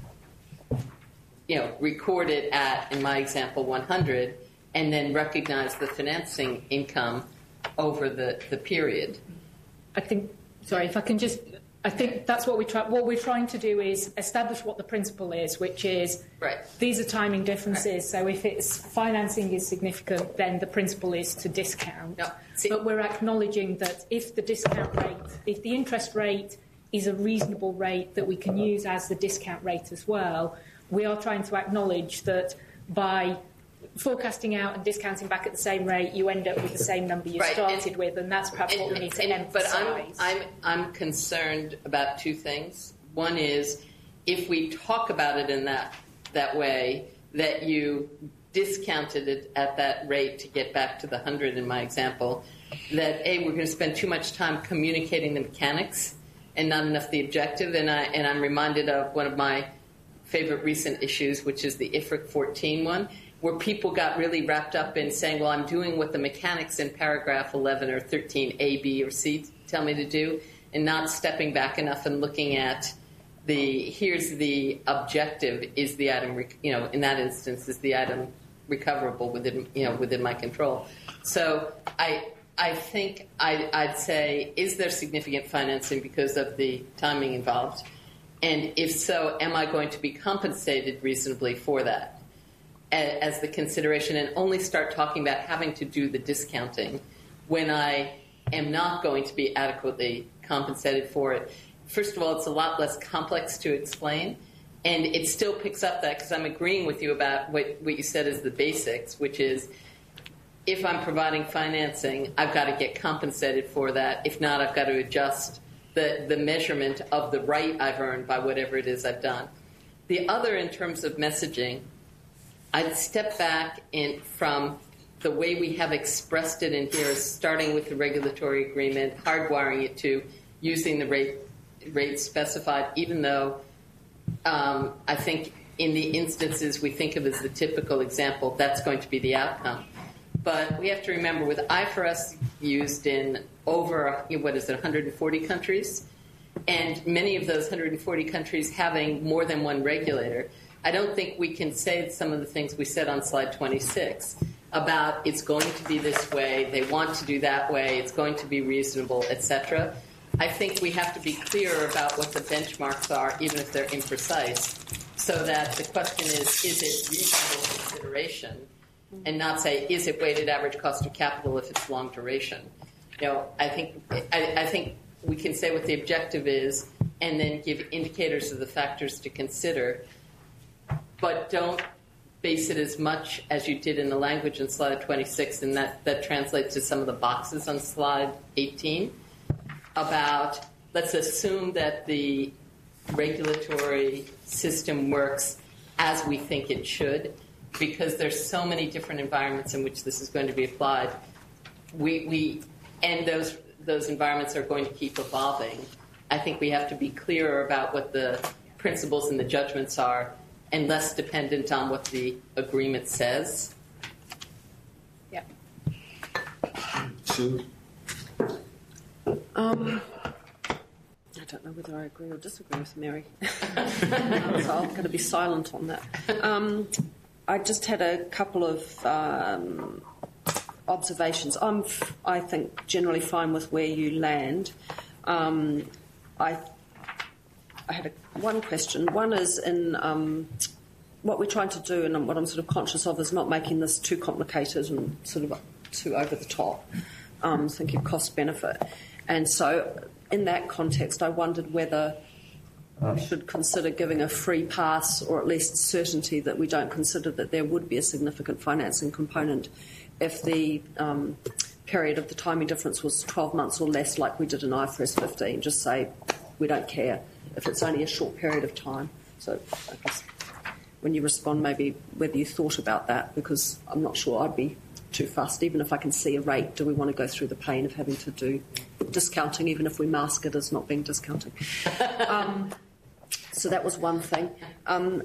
you know, record it at, in my example, one hundred. And then recognize the financing income over the, the period. I think, sorry, if I can just, I think that's what we try. What we're trying to do is establish what the principle is, which is right. These are timing differences. Right. So if it's financing is significant, then the principle is to discount. No, see, but we're acknowledging that if the discount rate, if the interest rate is a reasonable rate that we can use as the discount rate as well, we are trying to acknowledge that by forecasting out and discounting back at the same rate, you end up with the same number you right. started and, with, and that's perhaps and, what we need to and, emphasise. But I'm, I'm, I'm concerned about two things. One is, if we talk about it in that that way, that you discounted it at that rate to get back to the one hundred in my example, that, A, we're going to spend too much time communicating the mechanics and not enough the objective. And, I, and I'm reminded of one of my favorite recent issues, which is the I F R I C fourteen one, where people got really wrapped up in saying, well, I'm doing what the mechanics in paragraph eleven or thirteen A, B, or C tell me to do, and not stepping back enough and looking at the, here's the objective, is the item, you know, in that instance, is the item recoverable within, you know, within my control. So I I think I, I'd say, is there significant financing because of the timing involved? And if so, am I going to be compensated reasonably for that as the consideration, and only start talking about having to do the discounting when I am not going to be adequately compensated for it? First of all, it's a lot less complex to explain, and it still picks up that, because I'm agreeing with you about what, what you said is the basics, which is if I'm providing financing, I've got to get compensated for that. If not, I've got to adjust the, the measurement of the right I've earned by whatever it is I've done. The other, in terms of messaging, I'd step back in from the way we have expressed it in here, is starting with the regulatory agreement, hardwiring it to using the rate, rate specified, even though um, I think in the instances we think of as the typical example, that's going to be the outcome. But we have to remember, with I F R S used in over, what is it, one hundred forty countries, and many of those one hundred forty countries having more than one regulator, I don't think we can say some of the things we said on slide twenty-six about it's going to be this way, they want to do that way, it's going to be reasonable, et cetera. I think we have to be clear about what the benchmarks are, even if they're imprecise, so that the question is, is it reasonable consideration, and not say, is it weighted average cost of capital if it's long duration? You know, I think I, I think we can say what the objective is and then give indicators of the factors to consider, but don't base it as much as you did in the language in slide twenty-six, and that, that translates to some of the boxes on slide eighteen, about let's assume that the regulatory system works as we think it should, because there's so many different environments in which this is going to be applied. We, we and those those environments are going to keep evolving. I think we have to be clearer about what the principles and the judgments are, and less dependent on what the agreement says. Yeah. Sue? Um, I don't know whether I agree or disagree with Mary. So I'm going to be silent on that. Um, I just had a couple of um, observations. I'm, f- I think, generally fine with where you land. Um, I, I had a, one question. One is in um, what we're trying to do, and what I'm sort of conscious of, is not making this too complicated and sort of too over the top, um, thinking cost-benefit. And so in that context, I wondered whether we should consider giving a free pass, or at least certainty that we don't consider that there would be a significant financing component if the um, period of the timing difference was twelve months or less, like we did in I F R S fifteen. Just say we don't care if it's only a short period of time. So I guess when you respond, maybe whether you thought about that, because I'm not sure I'd be too fussed. Even if I can see a rate, do we want to go through the pain of having to do discounting, even if we mask it as not being discounting? Um, so that was one thing. Um,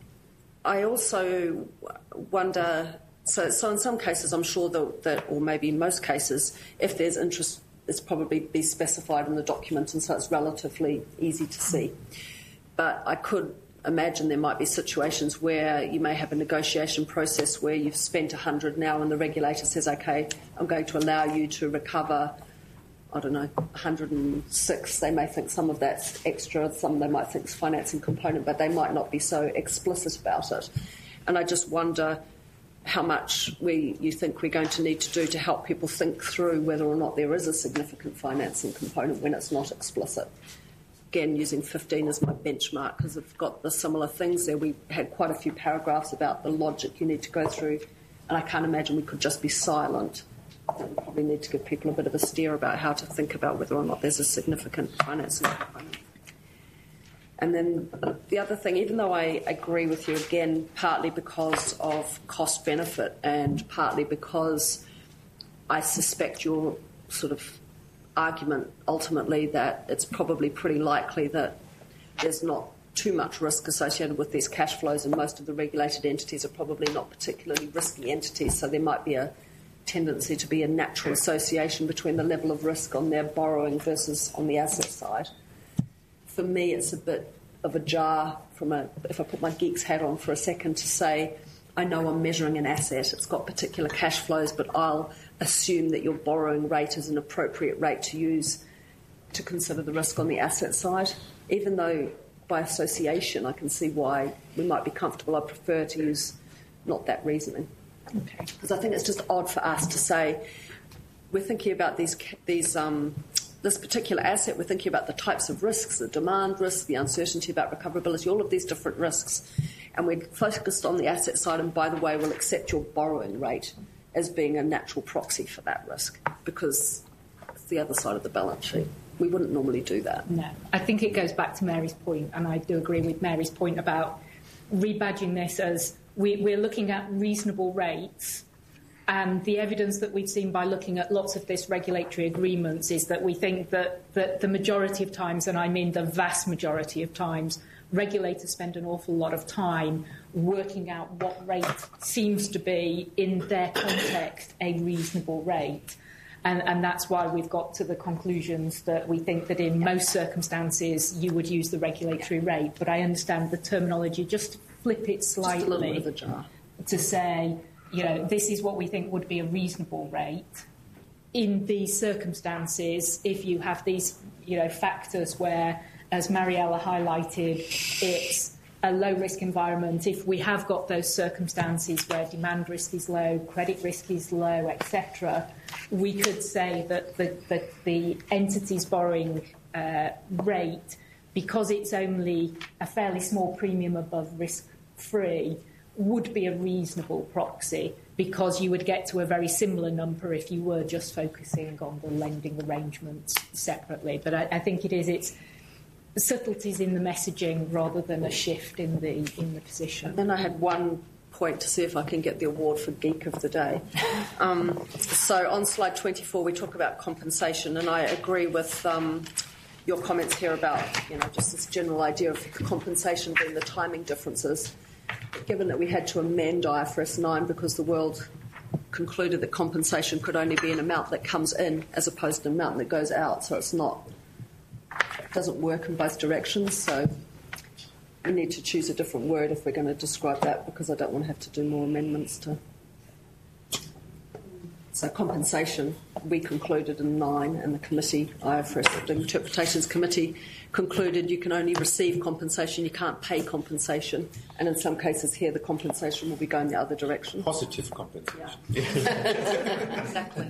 I also wonder, so, so in some cases I'm sure that, that, or maybe in most cases, if there's interest, it's probably be specified in the document, and so it's relatively easy to see. But I could imagine there might be situations where you may have a negotiation process where you've spent one hundred now and the regulator says, OK, I'm going to allow you to recover, I don't know, one hundred six. They may think some of that's extra, some they might think it's financing component, but they might not be so explicit about it. And I just wonder how much we you think we're going to need to do to help people think through whether or not there is a significant financing component when it's not explicit. Again, using fifteen as my benchmark, because I've got the similar things there. We had quite a few paragraphs about the logic you need to go through, and I can't imagine we could just be silent. We probably need to give people a bit of a steer about how to think about whether or not there's a significant financing component. And then the other thing, even though I agree with you, again, partly because of cost-benefit and partly because I suspect your sort of argument ultimately that it's probably pretty likely that there's not too much risk associated with these cash flows, and most of the regulated entities are probably not particularly risky entities, so there might be a tendency to be a natural association between the level of risk on their borrowing versus on the asset side. For me, it's a bit of a jar from a, if I put my geek's hat on for a second, to say, I know I'm measuring an asset, it's got particular cash flows, but I'll assume that your borrowing rate is an appropriate rate to use to consider the risk on the asset side. Even though by association I can see why we might be comfortable, I prefer to use not that reasoning. Okay. Because I think it's just odd for us to say, we're thinking about these these um, this particular asset, we're thinking about the types of risks, the demand risk, the uncertainty about recoverability, all of these different risks, and we're focused on the asset side, and by the way, we'll accept your borrowing rate as being a natural proxy for that risk, because it's the other side of the balance sheet. We wouldn't normally do that. No. I think it goes back to Mary's point, and I do agree with Mary's point about rebadging this as we, we're looking at reasonable rates, and the evidence that we've seen by looking at lots of this regulatory agreements is that we think that, that the majority of times, and I mean the vast majority of times, regulators spend an awful lot of time working out what rate seems to be, in their context, a reasonable rate. And, and that's why we've got to the conclusions that we think that in most circumstances you would use the regulatory rate. But I understand the terminology, just to flip it slightly. Just a little bit of a jar. To say, you know, this is what we think would be a reasonable rate. In these circumstances, if you have these, you know, factors where, as Mariella highlighted, it's a low-risk environment. If we have got those circumstances where demand risk is low, credit risk is low, et cetera, we could say that the, the, the entity's borrowing uh, rate, because it's only a fairly small premium above risk-free, would be a reasonable proxy, because you would get to a very similar number if you were just focusing on the lending arrangements separately. But I, I think it is it's subtleties in the messaging rather than a shift in the in the position. And then I had one point to see if I can get the award for Geek of the Day. Um, so on slide twenty-four, we talk about compensation, and I agree with um, your comments here about, you know, just this general idea of compensation being the timing differences. But given that we had to amend I F R S nine because the world concluded that compensation could only be an amount that comes in as opposed to an amount that goes out, so it's not. Doesn't work in both directions, so we need to choose a different word if we're going to describe that, because I don't want to have to do more amendments to. So compensation, we concluded in nine, and the committee, I F R S, the Interpretations Committee, concluded you can only receive compensation, you can't pay compensation, and in some cases here the compensation will be going the other direction. Positive compensation. Yeah. Exactly.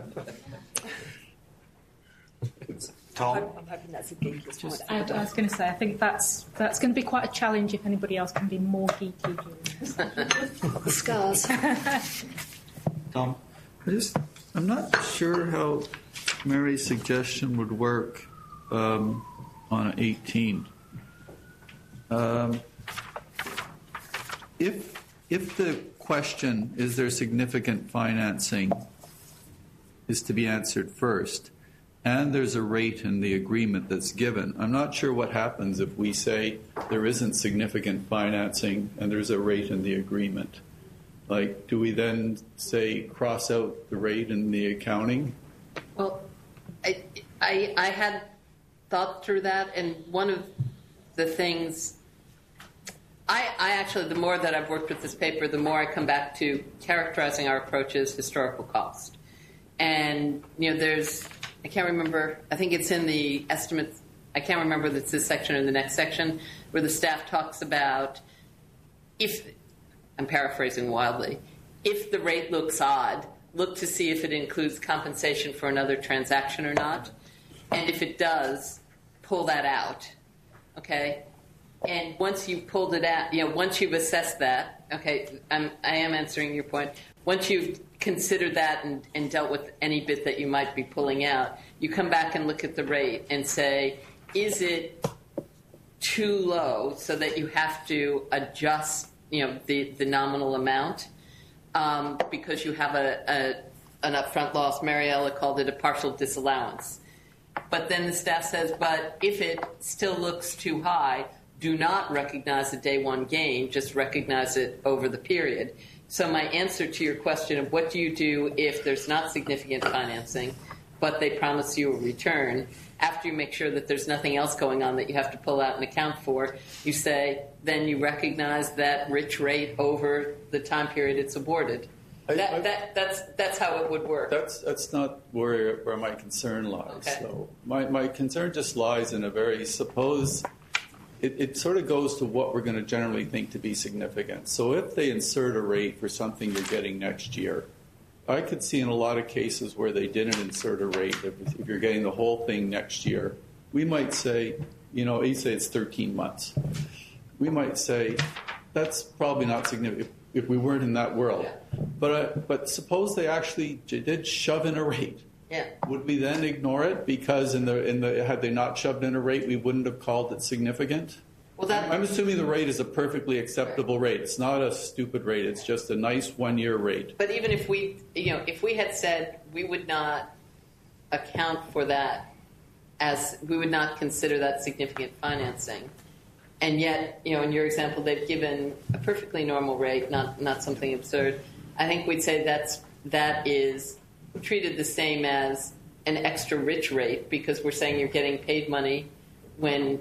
Tom? I'm, I'm hoping that's a geeky point. I, I was going to say, I think that's that's going to be quite a challenge if anybody else can be more geeky during this. Scars. Tom? I just, I'm not sure how Mary's suggestion would work um, on eighteen. Um, if if the question, is there significant financing, is to be answered first, and there's a rate in the agreement that's given, I'm not sure what happens if we say there isn't significant financing and there's a rate in the agreement. Like, do we then say cross out the rate in the accounting? Well, I, I, I had thought through that, and one of the things, I, I actually, the more that I've worked with this paper, the more I come back to characterizing our approach as historical cost. And, you know, there's, I can't remember, I think it's in the estimates, I can't remember if it's this section or the next section, where the staff talks about if, I'm paraphrasing wildly, if the rate looks odd, look to see if it includes compensation for another transaction or not. And if it does, pull that out, okay? And once you've pulled it out, you know, once you've assessed that, okay, I'm, I am answering your point. Once you've considered that and, and dealt with any bit that you might be pulling out, you come back and look at the rate and say, is it too low so that you have to adjust, you know, the, the nominal amount um, because you have a, a an upfront loss? Mariella called it a partial disallowance. But then the staff says, but if it still looks too high, do not recognize the day one gain, just recognize it over the period. So my answer to your question of what do you do if there's not significant financing, but they promise you a return, after you make sure that there's nothing else going on that you have to pull out and account for, you say, then you recognize that rich rate over the time period it's awarded. I, that, I, that, that's, that's how it would work. That's that's not where where my concern lies. Okay. So my, my concern just lies in a very, suppose, it, it sort of goes to what we're going to generally think to be significant. So if they insert a rate for something you're getting next year, I could see in a lot of cases where they didn't insert a rate, if, if you're getting the whole thing next year, we might say, you know, you say it's thirteen months. We might say, that's probably not significant. if we weren't in that world. But uh, but suppose they actually j- did shove in a rate. Yeah. Would we then ignore it because in the in the had they not shoved in a rate, we wouldn't have called it significant? Well, that, I'm assuming the rate is a perfectly acceptable rate. It's not a stupid rate. It's just a nice one-year rate. But even if we, you know, if we had said we would not account for that as we would not consider that significant financing, and yet, you know, in your example, they've given a perfectly normal rate, not not something absurd. I think we'd say that's that is treated the same as an extra rich rate because we're saying you're getting paid money when,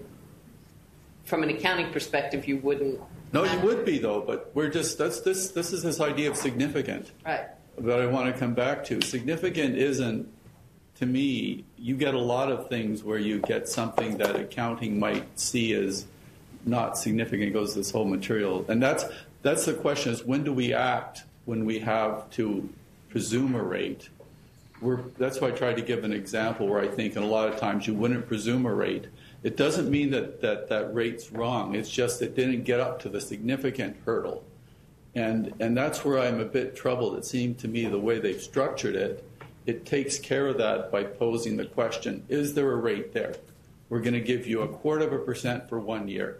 from an accounting perspective, you wouldn't. No, you would be though. But we're just that's this this is this idea of significant. Right. That I want to come back to. Significant isn't. To me, you get a lot of things where you get something that accounting might see as not significant. It goes this whole material, and that's that's the question: is when do we act when we have to presume a rate? We're, that's why I tried to give an example where I think, in a lot of times, you wouldn't presume a rate. It doesn't mean that that, that rate's wrong. It's just it didn't get up to the significant hurdle, and and that's where I'm a bit troubled. It seemed to me the way they've structured it. It takes care of that by posing the question, is there a rate there? We're going to give you a quarter of a percent for one year.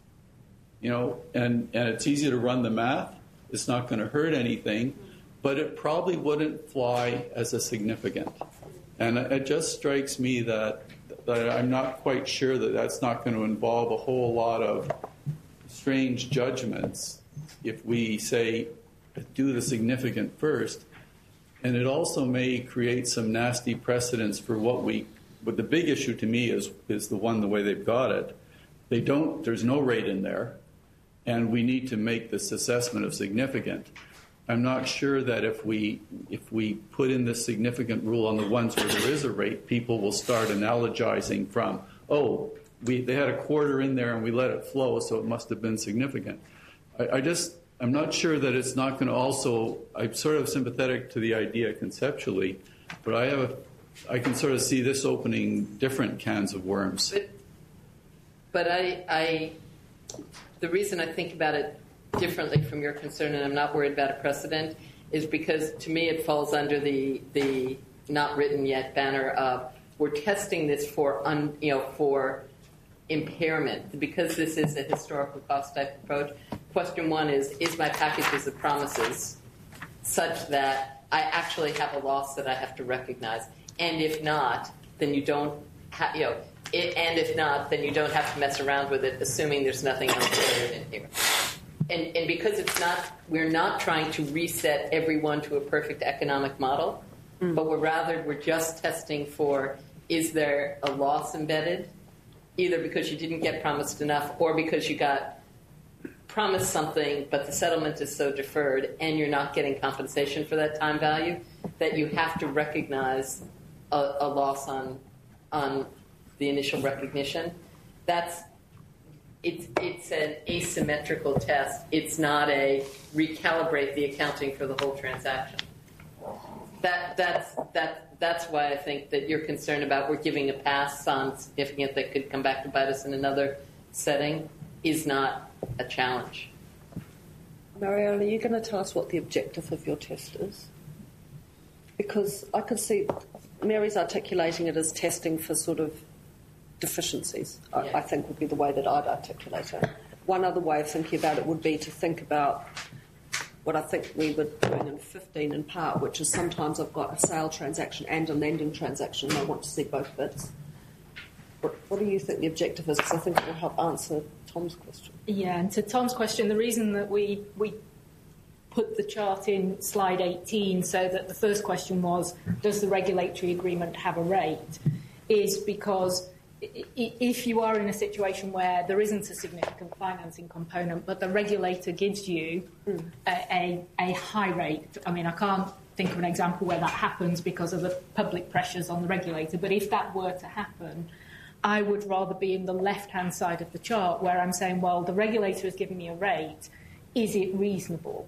You know, and, and it's easy to run the math. It's not going to hurt anything, but it probably wouldn't fly as a significant. And it just strikes me that, that I'm not quite sure that that's not going to involve a whole lot of strange judgments if we say, do the significant first. And it also may create some nasty precedents for what we, but the big issue to me is is the one the way they've got it. They don't, there's no rate in there, and we need to make this assessment of significant. I'm not sure that if we if we put in this significant rule on the ones where there is a rate, people will start analogizing from, oh, we they had a quarter in there and we let it flow, so it must have been significant. I, I just, I'm not sure that it's not going to also, I'm sort of sympathetic to the idea conceptually, but I have a, I can sort of see this opening different cans of worms. But, but I, I, the reason I think about it differently from your concern, and I'm not worried about a precedent, is because to me it falls under the the not written yet banner of we're testing this for un, you know for impairment because this is a historical cost type approach. Question one is, is my packages of promises such that I actually have a loss that I have to recognize? And if not, then you don't have, you know, it, and if not, then you don't have to mess around with it, assuming there's nothing else in here. And, and because it's not, we're not trying to reset everyone to a perfect economic model, mm. but we're rather, we're just testing for, is there a loss embedded, either because you didn't get promised enough or because you got promised something, but the settlement is so deferred and you're not getting compensation for that time value that you have to recognize a, a loss on on the initial recognition. That's it's it's an asymmetrical test. It's not a recalibrate the accounting for the whole transaction. That that's that that's why I think that you're concerned about we're giving a pass on significant that could come back to bite us in another setting is not a challenge. Marielle, are you going to tell us what the objective of your test is? Because I could see Mary's articulating it as testing for sort of deficiencies, I, yeah. I think would be the way that I'd articulate it. One other way of thinking about it would be to think about what I think we were doing in fifteen in part, which is sometimes I've got a sale transaction and a lending transaction and I want to see both bits. What, what do you think the objective is? Because I think it will help answer Tom's question. Yeah, and to Tom's question, the reason that we, we put the chart in slide eighteen so that the first question was, does the regulatory agreement have a rate, is because if you are in a situation where there isn't a significant financing component, but the regulator gives you mm. a, a, a high rate, I mean, I can't think of an example where that happens because of the public pressures on the regulator, but if that were to happen, I would rather be in the left-hand side of the chart where I'm saying, well, the regulator has given me a rate. Is it reasonable?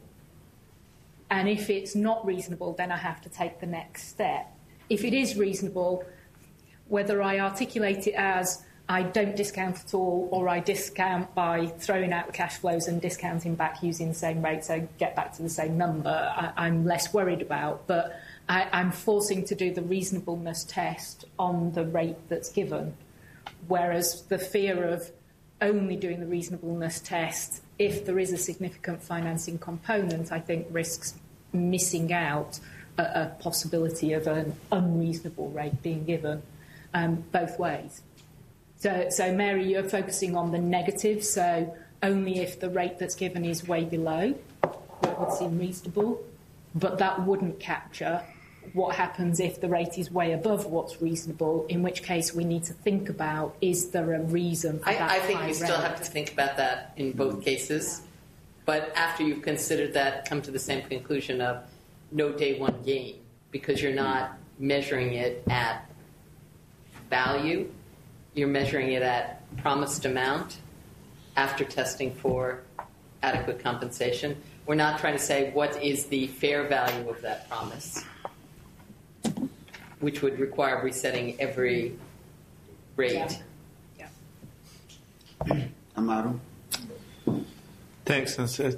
And if it's not reasonable, then I have to take the next step. If it is reasonable, whether I articulate it as I don't discount at all, or I discount by throwing out the cash flows and discounting back using the same rate, so get back to the same number, I, I'm less worried about. But I, I'm forcing to do the reasonableness test on the rate that's given, whereas the fear of only doing the reasonableness test, if there is a significant financing component, I think risks missing out a, a possibility of an unreasonable rate being given um, both ways. So, so, Mary, you're focusing on the negative, so only if the rate that's given is way below what would seem reasonable, but that wouldn't capture what happens if the rate is way above what's reasonable, in which case we need to think about, is there a reason for I, that I think high you still rate? have to think about that in both cases, but after you've considered that, come to the same conclusion of no day one gain, because you're not measuring it at value. You're measuring it at promised amount after testing for adequate compensation. We're not trying to say what is the fair value of that promise, which would require resetting every rate. Yeah. Yeah. Amaro? Thanks, Ansel.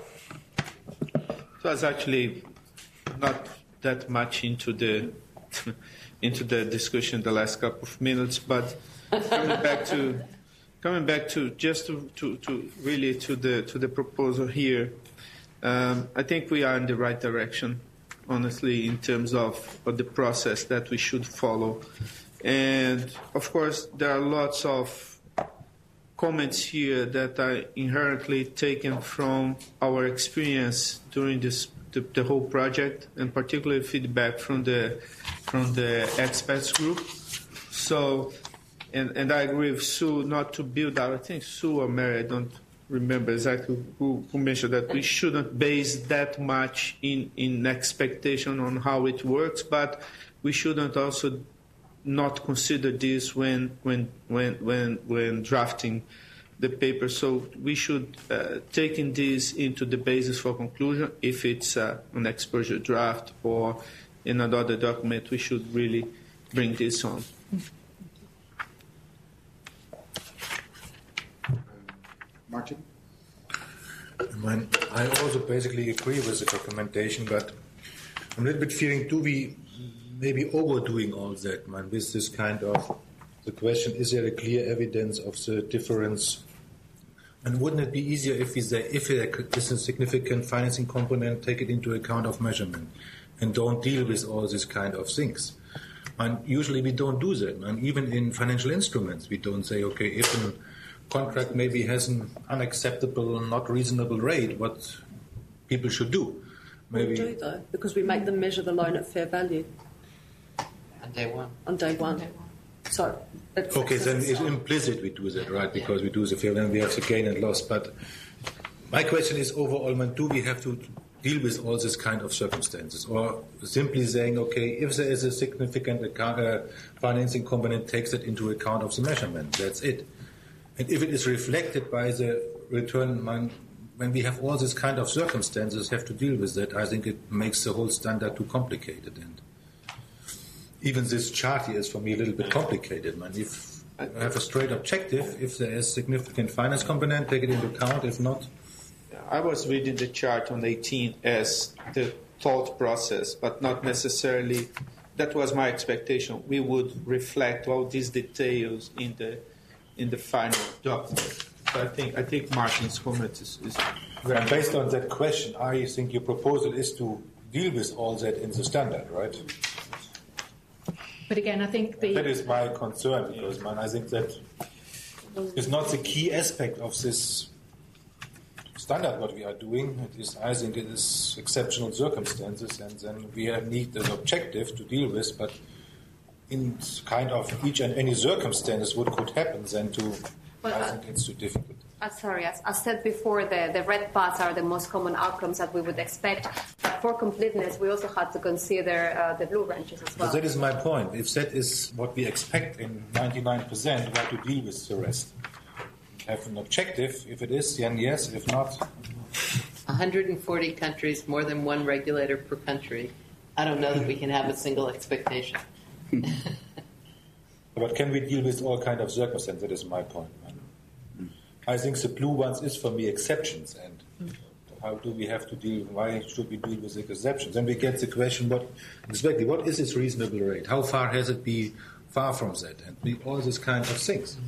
It was actually not that much into the into the discussion the last couple of minutes, but coming back to coming back to just to, to, to really to the to the proposal here, um, I think we are in the right direction, honestly, in terms of, of the process that we should follow. And of course, there are lots of comments here that are inherently taken from our experience during this the, the whole project, and particularly feedback from the from the experts group. So. And, and I agree with Sue not to build out. I think Sue or Mary, I don't remember exactly who, who mentioned that we shouldn't base that much in, in expectation on how it works, but we shouldn't also not consider this when when when when, when drafting the paper. So we should uh, taking this into the basis for conclusion. If it's uh, an exposure draft or in another document, we should really bring this on. Martin? I also basically agree with the documentation, but I'm a little bit fearing, do we maybe overdoing all that, man, with this kind of, the question, is there a clear evidence of the difference? And wouldn't it be easier if we say, if there is a significant financing component, take it into account of measurement and don't deal with all these kind of things? And usually we don't do that, and even in financial instruments, we don't say, okay, if an contract maybe has an unacceptable, not reasonable rate, what people should do. Maybe we do, though, because we make them measure the loan at fair value. On day one. On day one. So, okay, then it's implicit we do that, right? Because we do the fair value, we have the gain and loss. But my question is overall, man, do we have to deal with all this kind of circumstances? Or simply saying, okay, if there is a significant account, uh, financing component, takes it into account of the measurement. That's it. And if it is reflected by the return, when we have all these kind of circumstances, have to deal with that, I think it makes the whole standard too complicated. And even this chart here is for me a little bit complicated. Man, if I have a straight objective, if there is significant finance component, take it into account. If not, I was reading the chart on eighteen as the thought process, but not necessarily. That was my expectation. We would reflect all these details in the. in the final document. So I think I think Martin's comment is, is very and based on that question, I think your proposal is to deal with all that in the standard, right? But again, I think the... That is my concern, because man, I think that is not the key aspect of this standard what we are doing. It is, I think it is exceptional circumstances, and then we need an objective to deal with, but in kind of each and any circumstance what could happen, then to, well, I uh, think it's too difficult. Uh, sorry, as I said before, the, the red paths are the most common outcomes that we would expect. But for completeness, we also had to consider uh, the blue branches as well. But that is my point. If that is what we expect in ninety-nine percent, we have to deal with the rest. Have an objective. If it is, then yes. If not... one hundred forty countries, more than one regulator per country. I don't know that we can have a single expectation. But can we deal with all kind of circumstances? That is my point. I think the blue ones is for me exceptions, and how do we have to deal? Why should we deal with the exceptions? Then we get the question: what exactly? What is its reasonable rate? How far has it been far from that? And we, all these kind of things.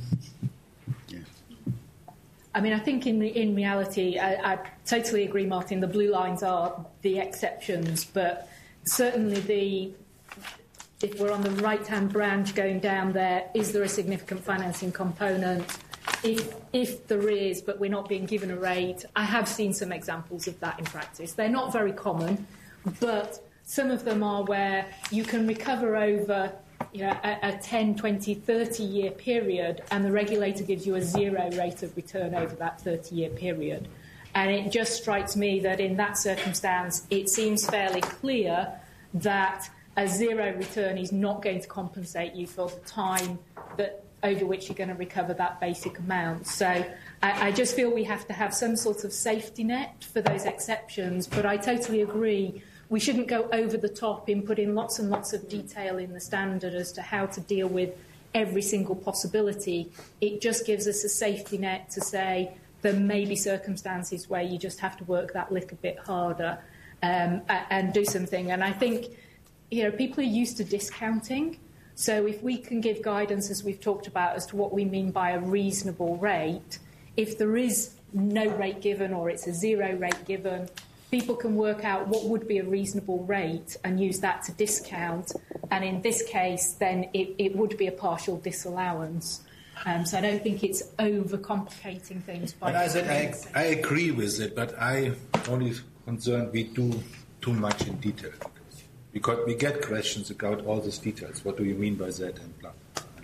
I mean, I think in in reality, I, I totally agree, Martin. The blue lines are the exceptions, but certainly the if we're on the right-hand branch going down there, is there a significant financing component? If, if there is, but we're not being given a rate, I have seen some examples of that in practice. They're not very common, but some of them are where you can recover over you know, a, a ten, twenty, thirty-year period, and the regulator gives you a zero rate of return over that thirty-year period. And it just strikes me that in that circumstance, it seems fairly clear that a zero return is not going to compensate you for the time that over which you're going to recover that basic amount. So I, I just feel we have to have some sort of safety net for those exceptions, but I totally agree we shouldn't go over the top in putting lots and lots of detail in the standard as to how to deal with every single possibility. It just gives us a safety net to say there may be circumstances where you just have to work that little bit harder um, and do something. And I think, you know, people are used to discounting. So if we can give guidance, as we've talked about, as to what we mean by a reasonable rate, if there is no rate given or it's a zero rate given, people can work out what would be a reasonable rate and use that to discount. And in this case, then it, it would be a partial disallowance. Um, so I don't think it's overcomplicating things. By and I said I, I agree with it, but I only concerned we do too much in detail. Because we get questions about all these details. What do you mean by that? And blah.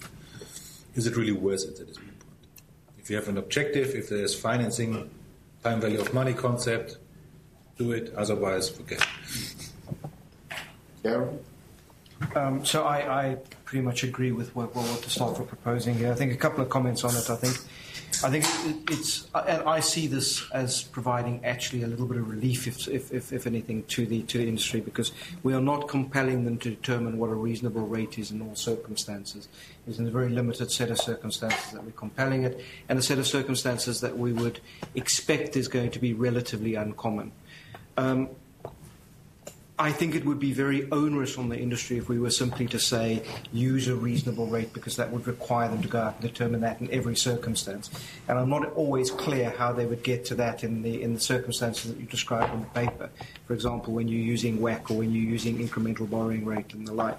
Is it really worth it? That is my point. If you have an objective, if there is financing, time value of money concept, do it. Otherwise, forget it. Darren? Um, so I, I pretty much agree with what, what the staff are proposing here. I think a couple of comments on it. I think, I think it, it's, and I see this as providing actually a little bit of relief, if, if, if, if anything, to the to the industry, because we are not compelling them to determine what a reasonable rate is in all circumstances. It's in a very limited set of circumstances that we're compelling it, and a set of circumstances that we would expect is going to be relatively uncommon. Um, I think it would be very onerous on the industry if we were simply to say use a reasonable rate, because that would require them to go out and determine that in every circumstance. And I'm not always clear how they would get to that in the in the circumstances that you described in the paper. For example, when you're using W A C C or when you're using incremental borrowing rate and the like.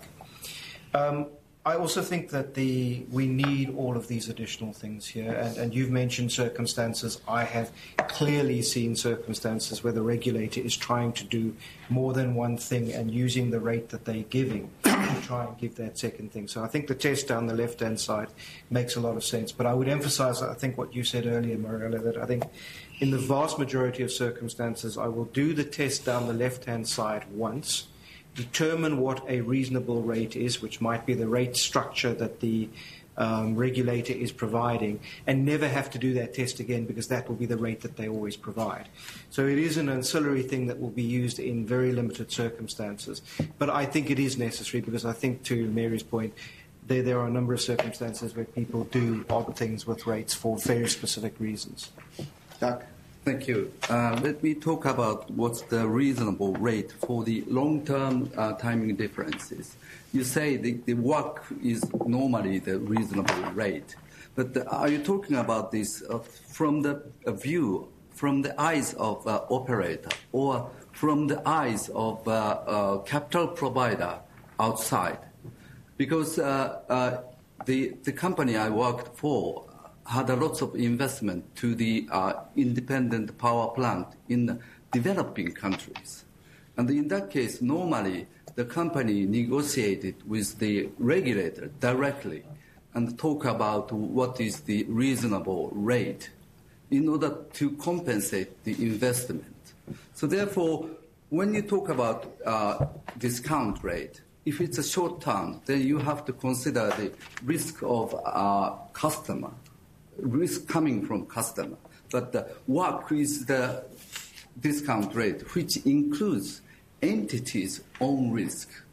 Um, I also think that the we need all of these additional things here, and, and you've mentioned circumstances. I have clearly seen circumstances where the regulator is trying to do more than one thing and using the rate that they're giving to try and give that second thing. So I think the test down the left-hand side makes a lot of sense. But I would emphasize, I think, what you said earlier, Mariella, that I think in the vast majority of circumstances, I will do the test down the left-hand side once, determine what a reasonable rate is, which might be the rate structure that the um, regulator is providing, and never have to do that test again, because that will be the rate that they always provide. So it is an ancillary thing that will be used in very limited circumstances. But I think it is necessary, because I think, to Mary's point, there, there are a number of circumstances where people do odd things with rates for very specific reasons. Doug? Thank you. Uh, let me talk about what's the reasonable rate for the long-term uh, timing differences. You say the, the W A C C is normally the reasonable rate, but the, are you talking about this uh, from the uh, view, from the eyes of uh, operator, or from the eyes of uh, uh, capital provider outside? Because uh, uh, the the company I worked for had a lot of investment to the uh, independent power plant in developing countries. And in that case, normally the company negotiated with the regulator directly and talk about what is the reasonable rate in order to compensate the investment. So therefore, when you talk about uh, discount rate, if it's a short term, then you have to consider the risk of uh, customer, risk coming from customer. But the W A C C is the discount rate, which includes entities' own risk.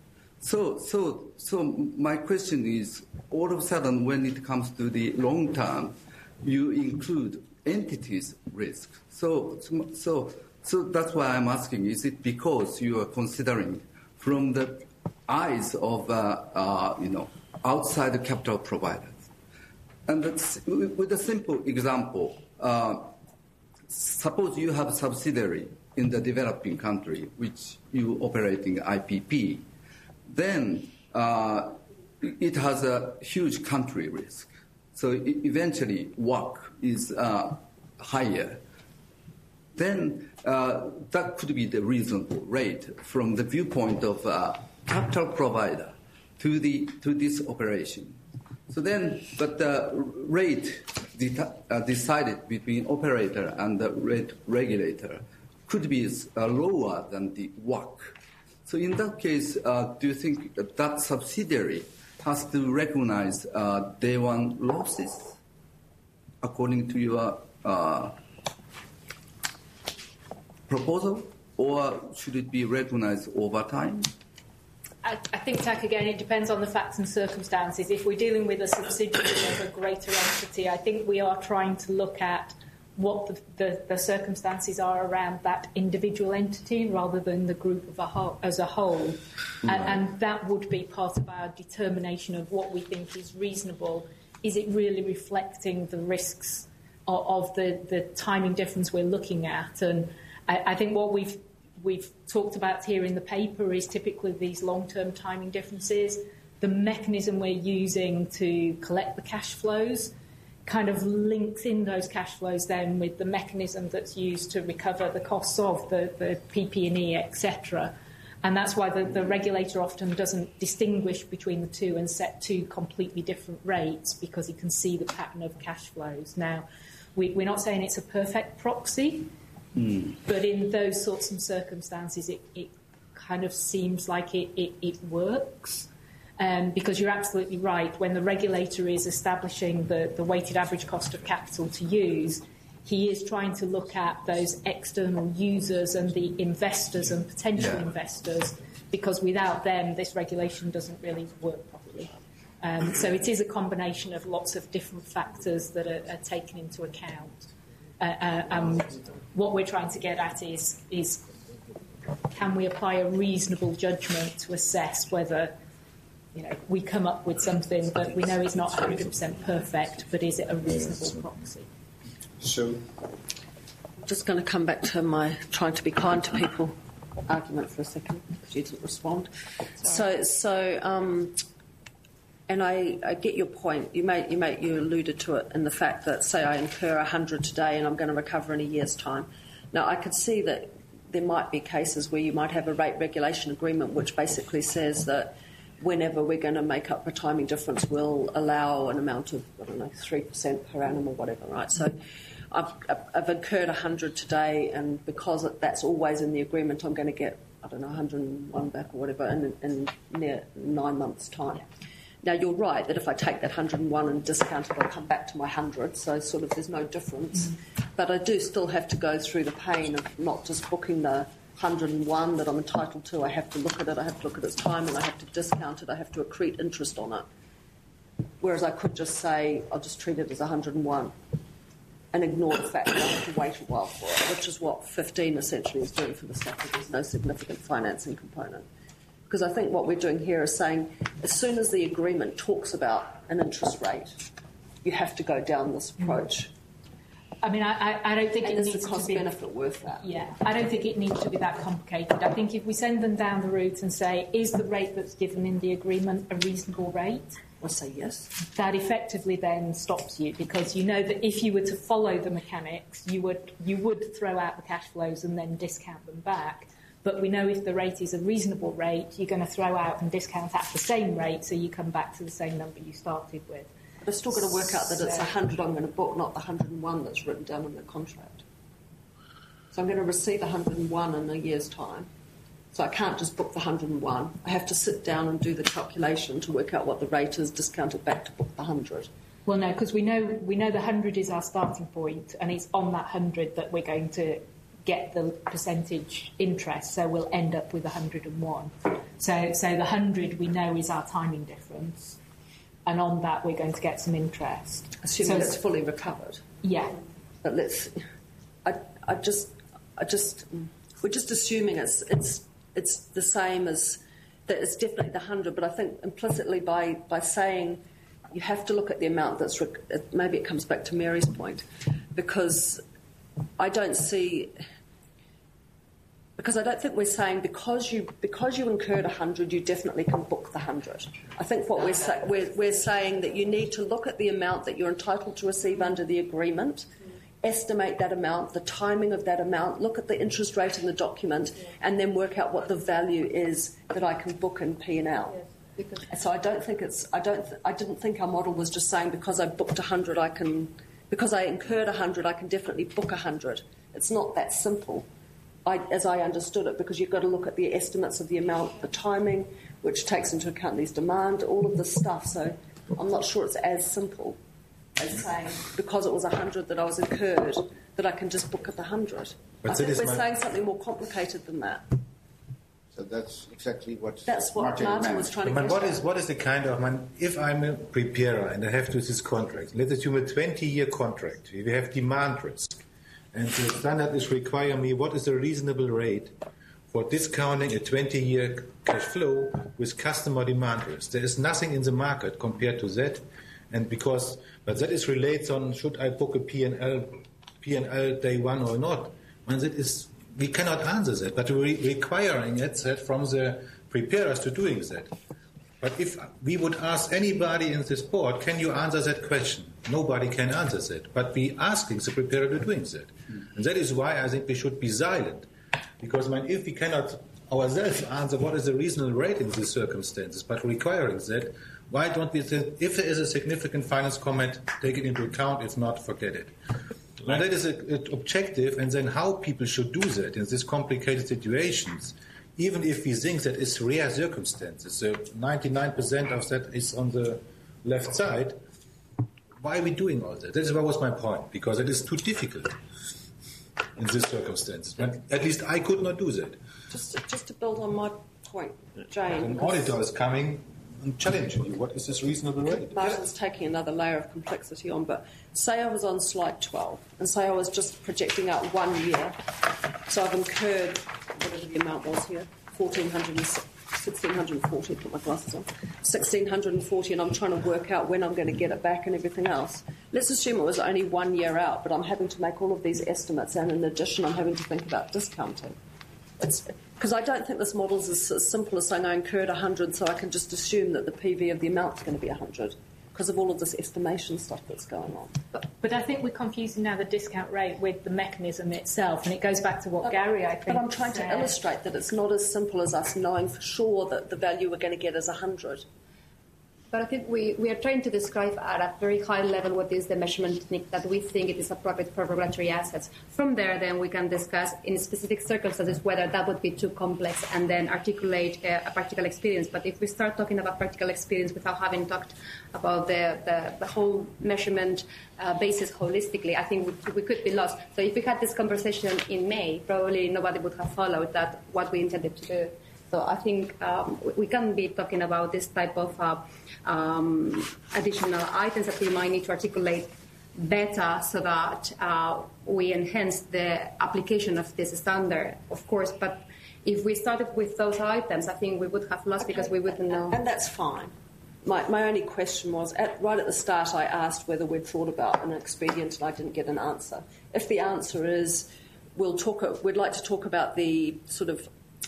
So, so, so my question is, all of a sudden, when it comes to the long term, you include entities risk. So, so, so that's why I'm asking: is it because you are considering from the eyes of uh, uh, you know outside capital providers? And that's, with a simple example, uh, suppose you have a subsidiary in the developing country which you operate in I P P, then uh, it has a huge country risk. So e- eventually W A C is uh, higher. Then uh, that could be the reasonable rate from the viewpoint of uh, capital provider to the to this operation. So then, but the rate de- uh, decided between operator and the rate regulator could be uh, lower than the W A C. So in that case, uh, do you think that, that subsidiary has to recognize uh, day one losses according to your uh, proposal, or should it be recognized over time? I, I think, Tak, again, it depends on the facts and circumstances. If we're dealing with a subsidiary of a greater entity, I think we are trying to look at what the, the, the circumstances are around that individual entity rather than the group of a whole, as a whole. Mm-hmm. And, and that would be part of our determination of what we think is reasonable. Is it really reflecting the risks of, of the, the timing difference we're looking at? And I, I think what we've we've talked about here in the paper is typically these long-term timing differences. The mechanism we're using to collect the cash flows kind of links in those cash flows then with the mechanism that's used to recover the costs of the, the P P and E, et cetera. And that's why the, the regulator often doesn't distinguish between the two and set two completely different rates, because he can see the pattern of cash flows. Now, we, we're not saying it's a perfect proxy, mm. but in those sorts of circumstances, it, it kind of seems like it, it, it works. Um, because you're absolutely right, when the regulator is establishing the, the weighted average cost of capital to use, he is trying to look at those external users and the investors and potential yeah. investors, because without them, this regulation doesn't really work properly. Um, so it is a combination of lots of different factors that are, are taken into account. Uh, uh, um, what we're trying to get at is, is can we apply a reasonable judgment to assess whether you know, we come up with something that we know is not one hundred percent perfect, but is it a reasonable proxy? So, just going to come back to my trying to be kind to people argument for a second, because you didn't respond. So, so, um, and I, I get your point. You made, you made, you alluded to it in the fact that, say, I incur a hundred today and I'm going to recover in a year's time. Now, I could see that there might be cases where you might have a rate regulation agreement which basically says that whenever we're going to make up a timing difference, we'll allow an amount of, I don't know, three percent per annum or whatever, right? So I've, I've incurred one hundred today, and because that's always in the agreement, I'm going to get, I don't know, one hundred and one back or whatever in, in near nine months' time. Now, you're right that if I take that one hundred and one and discount it, I'll come back to my one hundred, so sort of there's no difference. Mm-hmm. But I do still have to go through the pain of not just booking the one hundred and one that I'm entitled to. I have to look at it, I have to look at its time, and I have to discount it, I have to accrete interest on it. Whereas I could just say, I'll just treat it as one hundred and one and ignore the fact that I have to wait a while for it, which is what fifteen essentially is doing for the stuff that there's no significant financing component. Because I think what we're doing here is saying, as soon as the agreement talks about an interest rate, you have to go down this approach. I mean, I, I don't think and it is needs the cost to be benefit worth that. Yeah, I don't think it needs to be that complicated. I think if we send them down the route and say, is the rate that's given in the agreement a reasonable rate? I'll say yes. That effectively then stops you, because you know that if you were to follow the mechanics, you would you would throw out the cash flows and then discount them back. But we know if the rate is a reasonable rate, you're going to throw out and discount at the same rate, so you come back to the same number you started with. But I've still got to work out that it's one hundred I'm going to book, not the one hundred and one that's written down in the contract. So I'm going to receive one hundred and one in a year's time. So I can't just book the one hundred and one. I have to sit down and do the calculation to work out what the rate is, discount it back to book the one hundred. Well, no, because we know, we know the one hundred is our starting point, and it's on that one hundred that we're going to get the percentage interest, so we'll end up with one hundred and one. So, so the one hundred we know is our timing difference, and on that we're going to get some interest. Assuming so, it's fully recovered. Yeah. But let's. I, I just, I just, we're just assuming it's it's it's the same as that. It's definitely the one hundred. But I think implicitly by by saying you have to look at the amount that's. Rec- maybe it comes back to Mary's point, because I don't see. Because I don't think we're saying because you because you incurred one hundred, you definitely can book the one hundred. I think what we're, sa- we're we're saying that you need to look at the amount that you're entitled to receive under the agreement, estimate that amount, the timing of that amount, look at the interest rate in the document, and then work out what the value is that I can book in P and L. So I don't think it's I don't th- I didn't think our model was just saying because I booked one hundred I can because I incurred one hundred I can definitely book one hundred. It's not that simple. I, as I understood it, because you've got to look at the estimates of the amount, the timing, which takes into account these demand, all of this stuff. So I'm not sure it's as simple as saying because it was one hundred that I was incurred that I can just book at the one hundred. But I think we're my... saying something more complicated than that. So that's exactly what that's what Martin, Martin was trying to but get what at. is what is the kind of man, if I'm a preparer and I have to this contract, let's assume a twenty-year contract. We have demand risk. And the standard is require me what is a reasonable rate for discounting a twenty-year cash flow with customer demand risk. There is nothing in the market compared to that, and because but that is relates on should I book a P and L P and L day one or not. And that is we cannot answer that, but we're requiring it that from the preparers to doing that. But if we would ask anybody in this board, can you answer that question? Nobody can answer that. But we asking the preparer to doing that. And that is why I think we should be silent. Because I mean, if we cannot ourselves answer what is the reasonable rate in these circumstances, but requiring that, why don't we say, if there is a significant finance comment, take it into account, if not, forget it. Now that is an objective, and then how people should do that in these complicated situations. Even if we think that it's rare circumstances, so ninety-nine percent of that is on the left side, why are we doing all that? That is what was my point, because it is too difficult in this circumstance. But at least I could not do that. Just to, just to build on my point, Jane. An auditor is coming and challenging you. What is this reasonable rate? Martin's taking another layer of complexity on, but say I was on slide twelve, and say I was just projecting out one year, so I've incurred whatever the amount was here, fourteen hundred, sixteen forty, put my glasses on, sixteen forty, and I'm trying to work out when I'm going to get it back and everything else. Let's assume it was only one year out, but I'm having to make all of these estimates, and in addition, I'm having to think about discounting. It's because I don't think this model is as simple as saying I incurred one hundred, so I can just assume that the P V of the amount is going to be one hundred. Because of all of this estimation stuff that's going on. But, but I think we're confusing now the discount rate with the mechanism itself, and it goes back to what but, Gary, I think, But I'm trying said. to illustrate that it's not as simple as us knowing for sure that the value we're going to get is one hundred. But I think we, we are trying to describe at a very high level what is the measurement technique that we think it is appropriate for regulatory assets. From there, then, we can discuss in specific circumstances whether that would be too complex and then articulate a, a practical experience. But if we start talking about practical experience without having talked about the, the, the whole measurement uh, basis holistically, I think we, we could be lost. So if we had this conversation in May, probably nobody would have followed that what we intended to do. So I think um, we can be talking about this type of uh, um, additional items that we might need to articulate better so that uh, we enhance the application of this standard, of course. But if we started with those items, I think we would have lost okay. because we wouldn't know. And that's fine. My, my only question was, at, right at the start, I asked whether we'd thought about an expedient, and I didn't get an answer. If the answer is, we'll talk, we'd like to talk about the sort of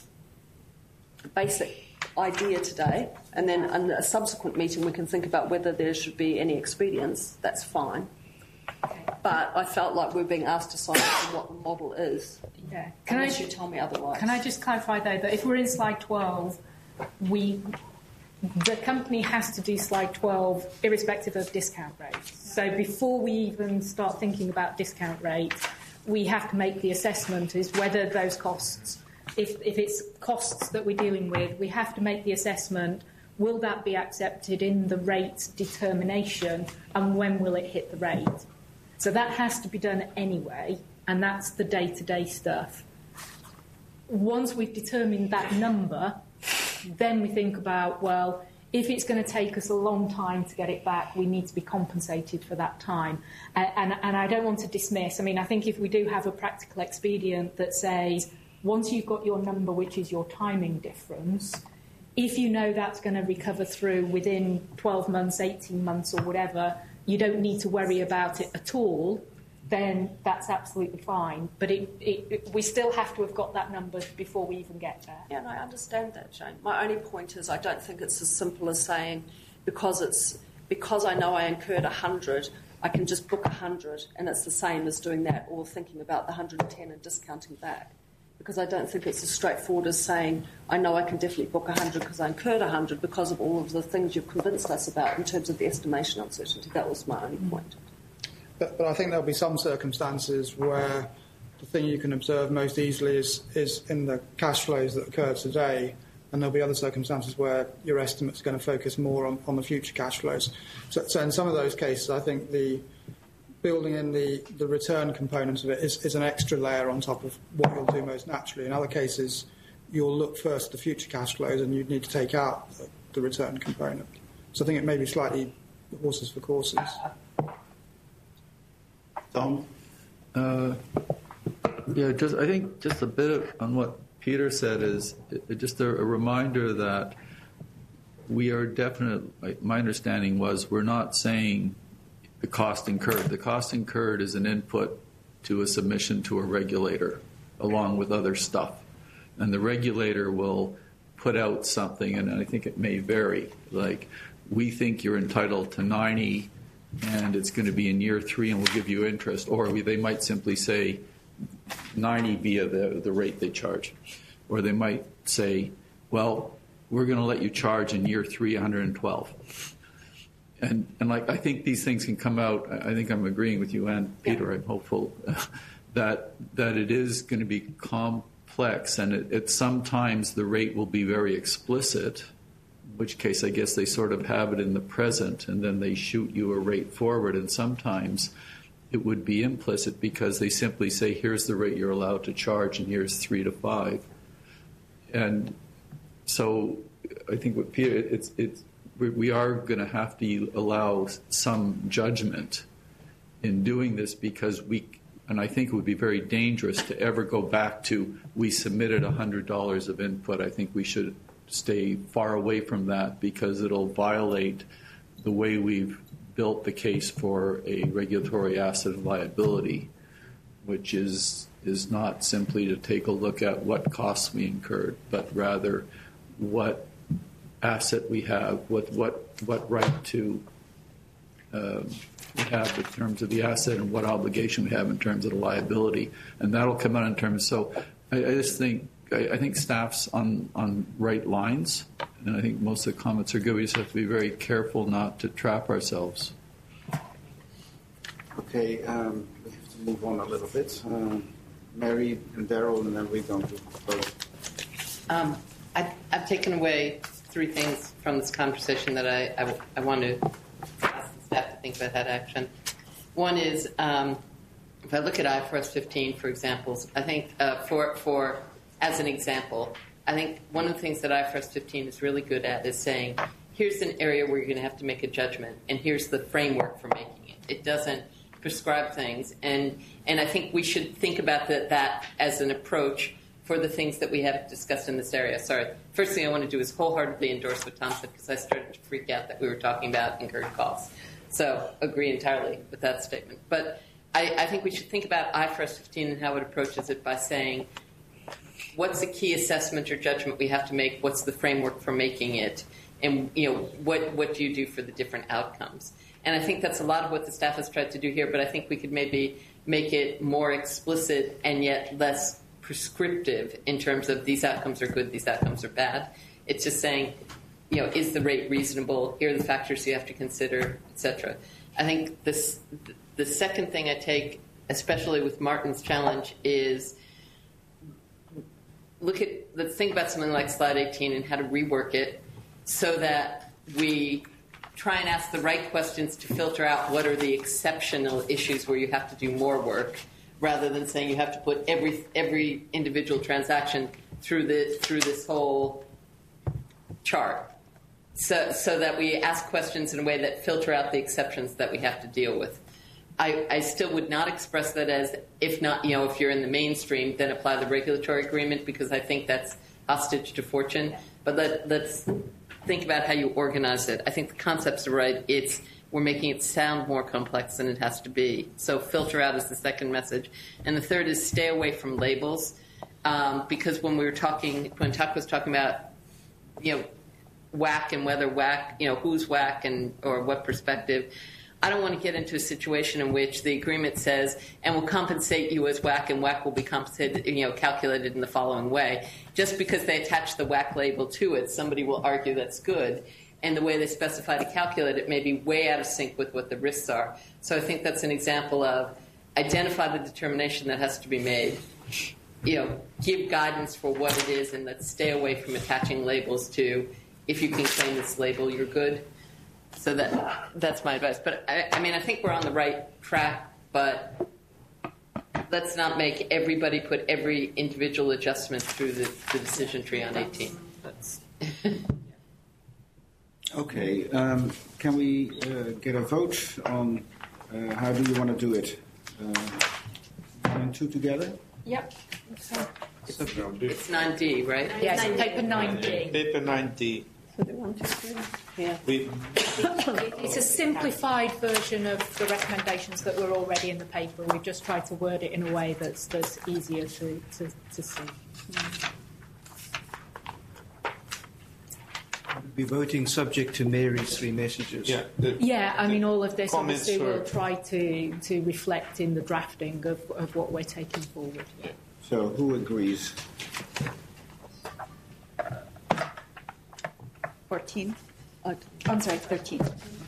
basic idea today, and then in a subsequent meeting we can think about whether there should be any expedience, that's fine. Okay. But I felt like we're being asked to sign up to what the model is. Yeah. Can unless I, you tell me otherwise. Can I just clarify, though, that if we're in slide twelve, we the company has to do slide twelve irrespective of discount rates. So before we even start thinking about discount rates, we have to make the assessment is whether those costs If, if it's costs that we're dealing with, we have to make the assessment, will that be accepted in the rate determination, and when will it hit the rate? So that has to be done anyway, and that's the day-to-day stuff. Once we've determined that number, then we think about, well, if it's going to take us a long time to get it back, we need to be compensated for that time. And, and, and I don't want to dismiss. I mean, I think if we do have a practical expedient that says, once you've got your number, which is your timing difference, if you know that's going to recover through within twelve months, eighteen months or whatever, you don't need to worry about it at all, then that's absolutely fine. But it, it, it, we still have to have got that number before we even get there. Yeah, and I understand that, Jane. My only point is I don't think it's as simple as saying because it's because I know I incurred one hundred, I can just book one hundred, and it's the same as doing that, or thinking about the one hundred ten and discounting back. Because I don't think it's as straightforward as saying, I know I can definitely book one hundred because I incurred one hundred because of all of the things you've convinced us about in terms of the estimation uncertainty. That was my only point. But, but I think there'll be some circumstances where the thing you can observe most easily is, is in the cash flows that occur today, and there'll be other circumstances where your estimate's going to focus more on, on the future cash flows. So, so in some of those cases, I think the building in the, the return component of it is, is an extra layer on top of what you'll do most naturally. In other cases, you'll look first at the future cash flows and you'd need to take out the, the return component. So I think it may be slightly horses for courses. Tom? Uh, yeah, just I think just a bit of, on what Peter said is it, just a, a reminder that we are definitely, my understanding was we're not saying the cost incurred. The cost incurred is an input to a submission to a regulator along with other stuff. And the regulator will put out something, and I think it may vary. Like, we think you're entitled to ninety and it's going to be in year three and we'll give you interest. Or we, they might simply say ninety via the, the rate they charge. Or they might say, well, we're going to let you charge in year three one hundred twelve. And, and like, I think these things can come out. I think I'm agreeing with you and Peter. I'm hopeful that that it is going to be complex, and it, it sometimes the rate will be very explicit, in which case I guess they sort of have it in the present, and then they shoot you a rate forward. And sometimes it would be implicit because they simply say, here's the rate you're allowed to charge in years three to five. And so I think what Peter, it's it's. We are going to have to allow some judgment in doing this because we, and I think it would be very dangerous to ever go back to we submitted one hundred dollars of input. I think we should stay far away from that because it'll violate the way we've built the case for a regulatory asset of liability, which is is not simply to take a look at what costs we incurred, but rather what asset we have, what what what right to uh, we have in terms of the asset and what obligation we have in terms of the liability, and that'll come out in terms. So I, I just think I, I think staff's on on right lines, and I think most of the comments are good. We just have to be very careful not to trap ourselves. Okay, um, we have to move on a little bit. Um, Mary and Daryl, and then we're going to vote. Um, I, I've taken away three things from this conversation that I, I, I want to ask the staff to think about that action. One is, um, if I look at I F R S fifteen, for examples, I think uh, for, for, as an example, I think one of the things that I F R S fifteen is really good at is saying, here's an area where you're going to have to make a judgment, and here's the framework for making it. It doesn't prescribe things, and, and I think we should think about the, that as an approach for the things that we have discussed in this area. Sorry. First thing I want to do is wholeheartedly endorse what Tom said because I started to freak out that we were talking about incurred costs. So agree entirely with that statement. But I, I think we should think about I F R S fifteen and how it approaches it by saying, what's the key assessment or judgment we have to make? What's the framework for making it? And you know, what, what do you do for the different outcomes? And I think that's a lot of what the staff has tried to do here, but I think we could maybe make it more explicit and yet less prescriptive in terms of these outcomes are good, these outcomes are bad. It's just saying, you know, is the rate reasonable? Here are the factors you have to consider, et cetera. I think this, the second thing I take, especially with Martin's challenge, is look at, let's think about something like slide eighteen and how to rework it so that we try and ask the right questions to filter out what are the exceptional issues where you have to do more work, rather than saying you have to put every every individual transaction through the through this whole chart, so so that we ask questions in a way that filter out the exceptions that we have to deal with. I, I still would not express that as, if not, you know, if you're in the mainstream, then apply the regulatory agreement, because I think that's hostage to fortune. But let, let's think about how you organize it. I think the concepts are right. It's we're making it sound more complex than it has to be. So filter out is the second message. And the third is stay away from labels, um, because when we were talking, when Tuck was talking about, you know, whack and whether whack, you know, who's whack and or what perspective, I don't want to get into a situation in which the agreement says, and will compensate you as whack, and whack will be compensated, you know, calculated in the following way. Just because they attach the whack label to it, somebody will argue that's good, and the way they specify to calculate it may be way out of sync with what the risks are. So I think that's an example of identify the determination that has to be made, you know, give guidance for what it is, and let's stay away from attaching labels to, if you can claim this label, you're good. So that that's my advice. But I, I mean, I think we're on the right track, but let's not make everybody put every individual adjustment through the, the decision tree on eighteen. That's okay. Um, can we uh, get a vote on uh, how do you want to do it? Uh, one and two together? Yep. So it's, it's nine D, right? Yes, paper nine D. Paper nine D. Yeah. We, It's a simplified version of the recommendations that were already in the paper. We've just tried to word it in a way that's, that's easier to, to, to see. We'll be voting subject to Mary's three messages. Yeah, the, yeah, I mean, all of this obviously were... will try to, to reflect in the drafting of, of what we're taking forward. Yeah. So who agrees? fourteen. Oh, I'm sorry, thirteen.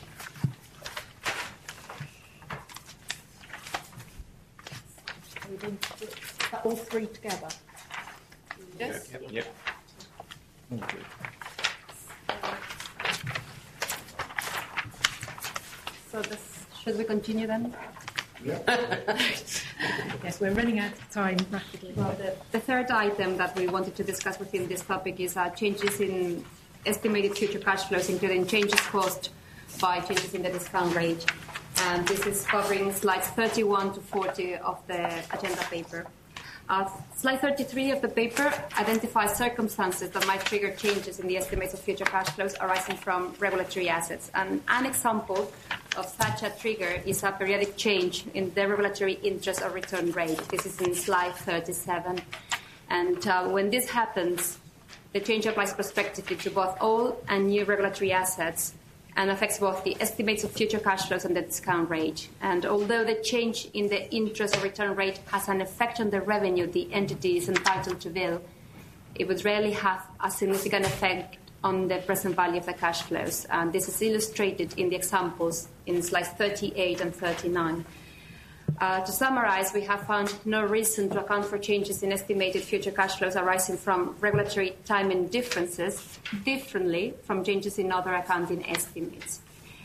Are we doing all three together? Yes. Yep. yep. Okay. So this, should we continue then? Yeah. Yes, we're running out of time rapidly. Well, the, the third item that we wanted to discuss within this topic is uh, changes in estimated future cash flows, including changes caused by changes in the discount rate. And this is covering slides thirty-one to forty of the agenda paper. Uh, slide thirty-three of the paper identifies circumstances that might trigger changes in the estimates of future cash flows arising from regulatory assets. And an example of such a trigger is a periodic change in the regulatory interest or return rate. This is in slide thirty-seven. And uh, when this happens, the change applies prospectively to both old and new regulatory assets and affects both the estimates of future cash flows and the discount rate. And although the change in the interest or return rate has an effect on the revenue the entity is entitled to bill, it would rarely have a significant effect on the present value of the cash flows. And this is illustrated in the examples in slides thirty-eight and thirty-nine. Uh, to summarize, we have found no reason to account for changes in estimated future cash flows arising from regulatory timing differences differently from changes in other accounting estimates.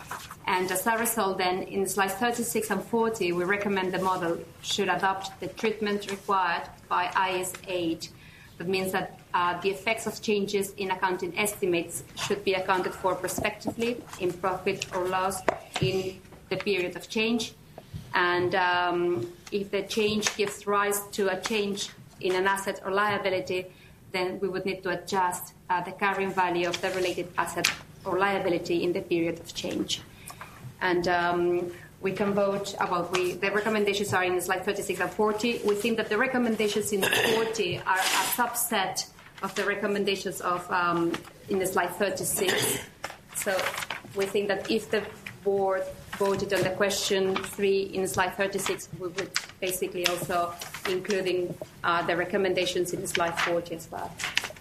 And as a result, then, in slides thirty-six and forty, we recommend the model should adopt the treatment required by I S eight. That means that uh, the effects of changes in accounting estimates should be accounted for prospectively in profit or loss in the period of change. And um, if the change gives rise to a change in an asset or liability, then we would need to adjust uh, the carrying value of the related asset or liability in the period of change. And um, we can vote about, we, the recommendations are in slide thirty-six and forty. We think that the recommendations in forty are a subset of the recommendations of um, in the slide thirty-six. So we think that if the board voted on the question three in slide thirty-six, we would basically also including uh, the recommendations in slide forty as well.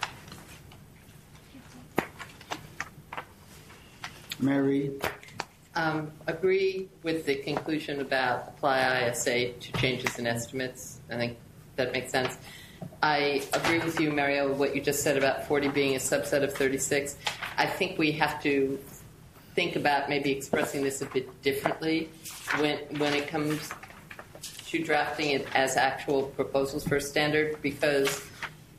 Mary? Um, agree with the conclusion about apply I S A to changes in estimates. I think that makes sense. I agree with you, Mario, with what you just said about forty being a subset of thirty-six. I think we have to think about maybe expressing this a bit differently when when it comes to drafting it as actual proposals for a standard, because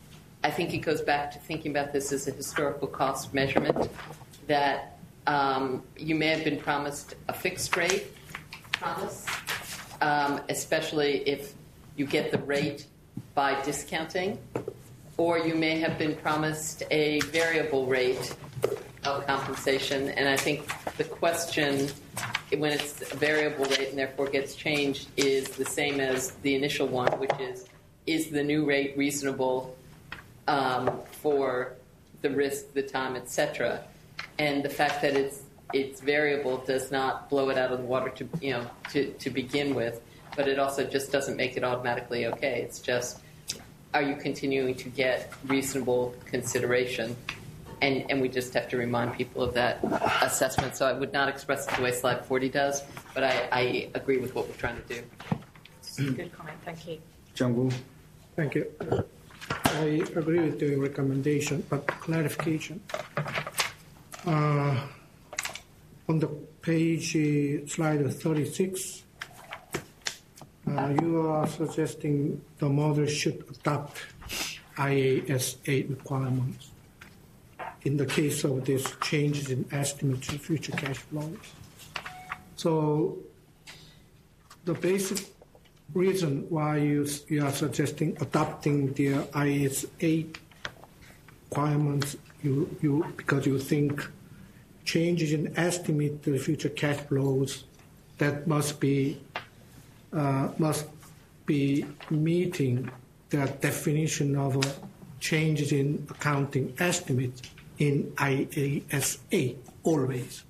I think it goes back to thinking about this as a historical cost measurement, that um, you may have been promised a fixed rate promise, um, especially if you get the rate by discounting, or you may have been promised a variable rate of compensation. And I think the question, when it's a variable rate and therefore gets changed, is the same as the initial one, which is, is the new rate reasonable um, for the risk, the time, et cetera? And the fact that it's it's variable does not blow it out of the water to you know to, to begin with, but it also just doesn't make it automatically okay. It's just, are you continuing to get reasonable consideration? And, and we just have to remind people of that assessment. So I would not express it the way slide forty does, but I, I agree with what we're trying to do. Good comment, thank you. Jumbo. Thank you. I agree with the recommendation, but clarification. Uh, on the page, uh, slide thirty-six, uh, you are suggesting the model should adopt I A S eight requirements in the case of this changes in estimates of future cash flows. So the basic reason why you, you are suggesting adopting the I A S eight requirements, you, you, because you think changes in estimate of future cash flows that must be uh, must be meeting the definition of uh, changes in accounting estimates in I A S eight always.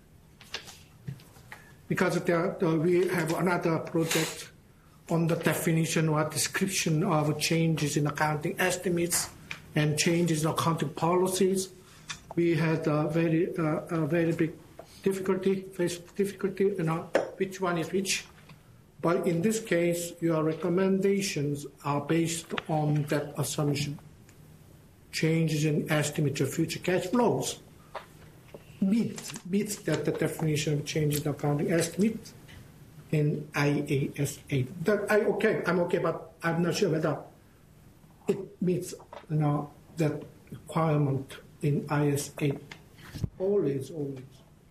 Because there, there, we have another project on the definition or description of changes in accounting estimates and changes in accounting policies. We had a very, uh, a very big difficulty, face difficulty, you know, which one is which. But in this case, your recommendations are based on that assumption. Changes in estimates of future cash flows meets, meets that the definition of change in accounting estimate in I A S eight. That I okay, I'm okay, but I'm not sure whether it meets you know that requirement in I A S eight. Always, always.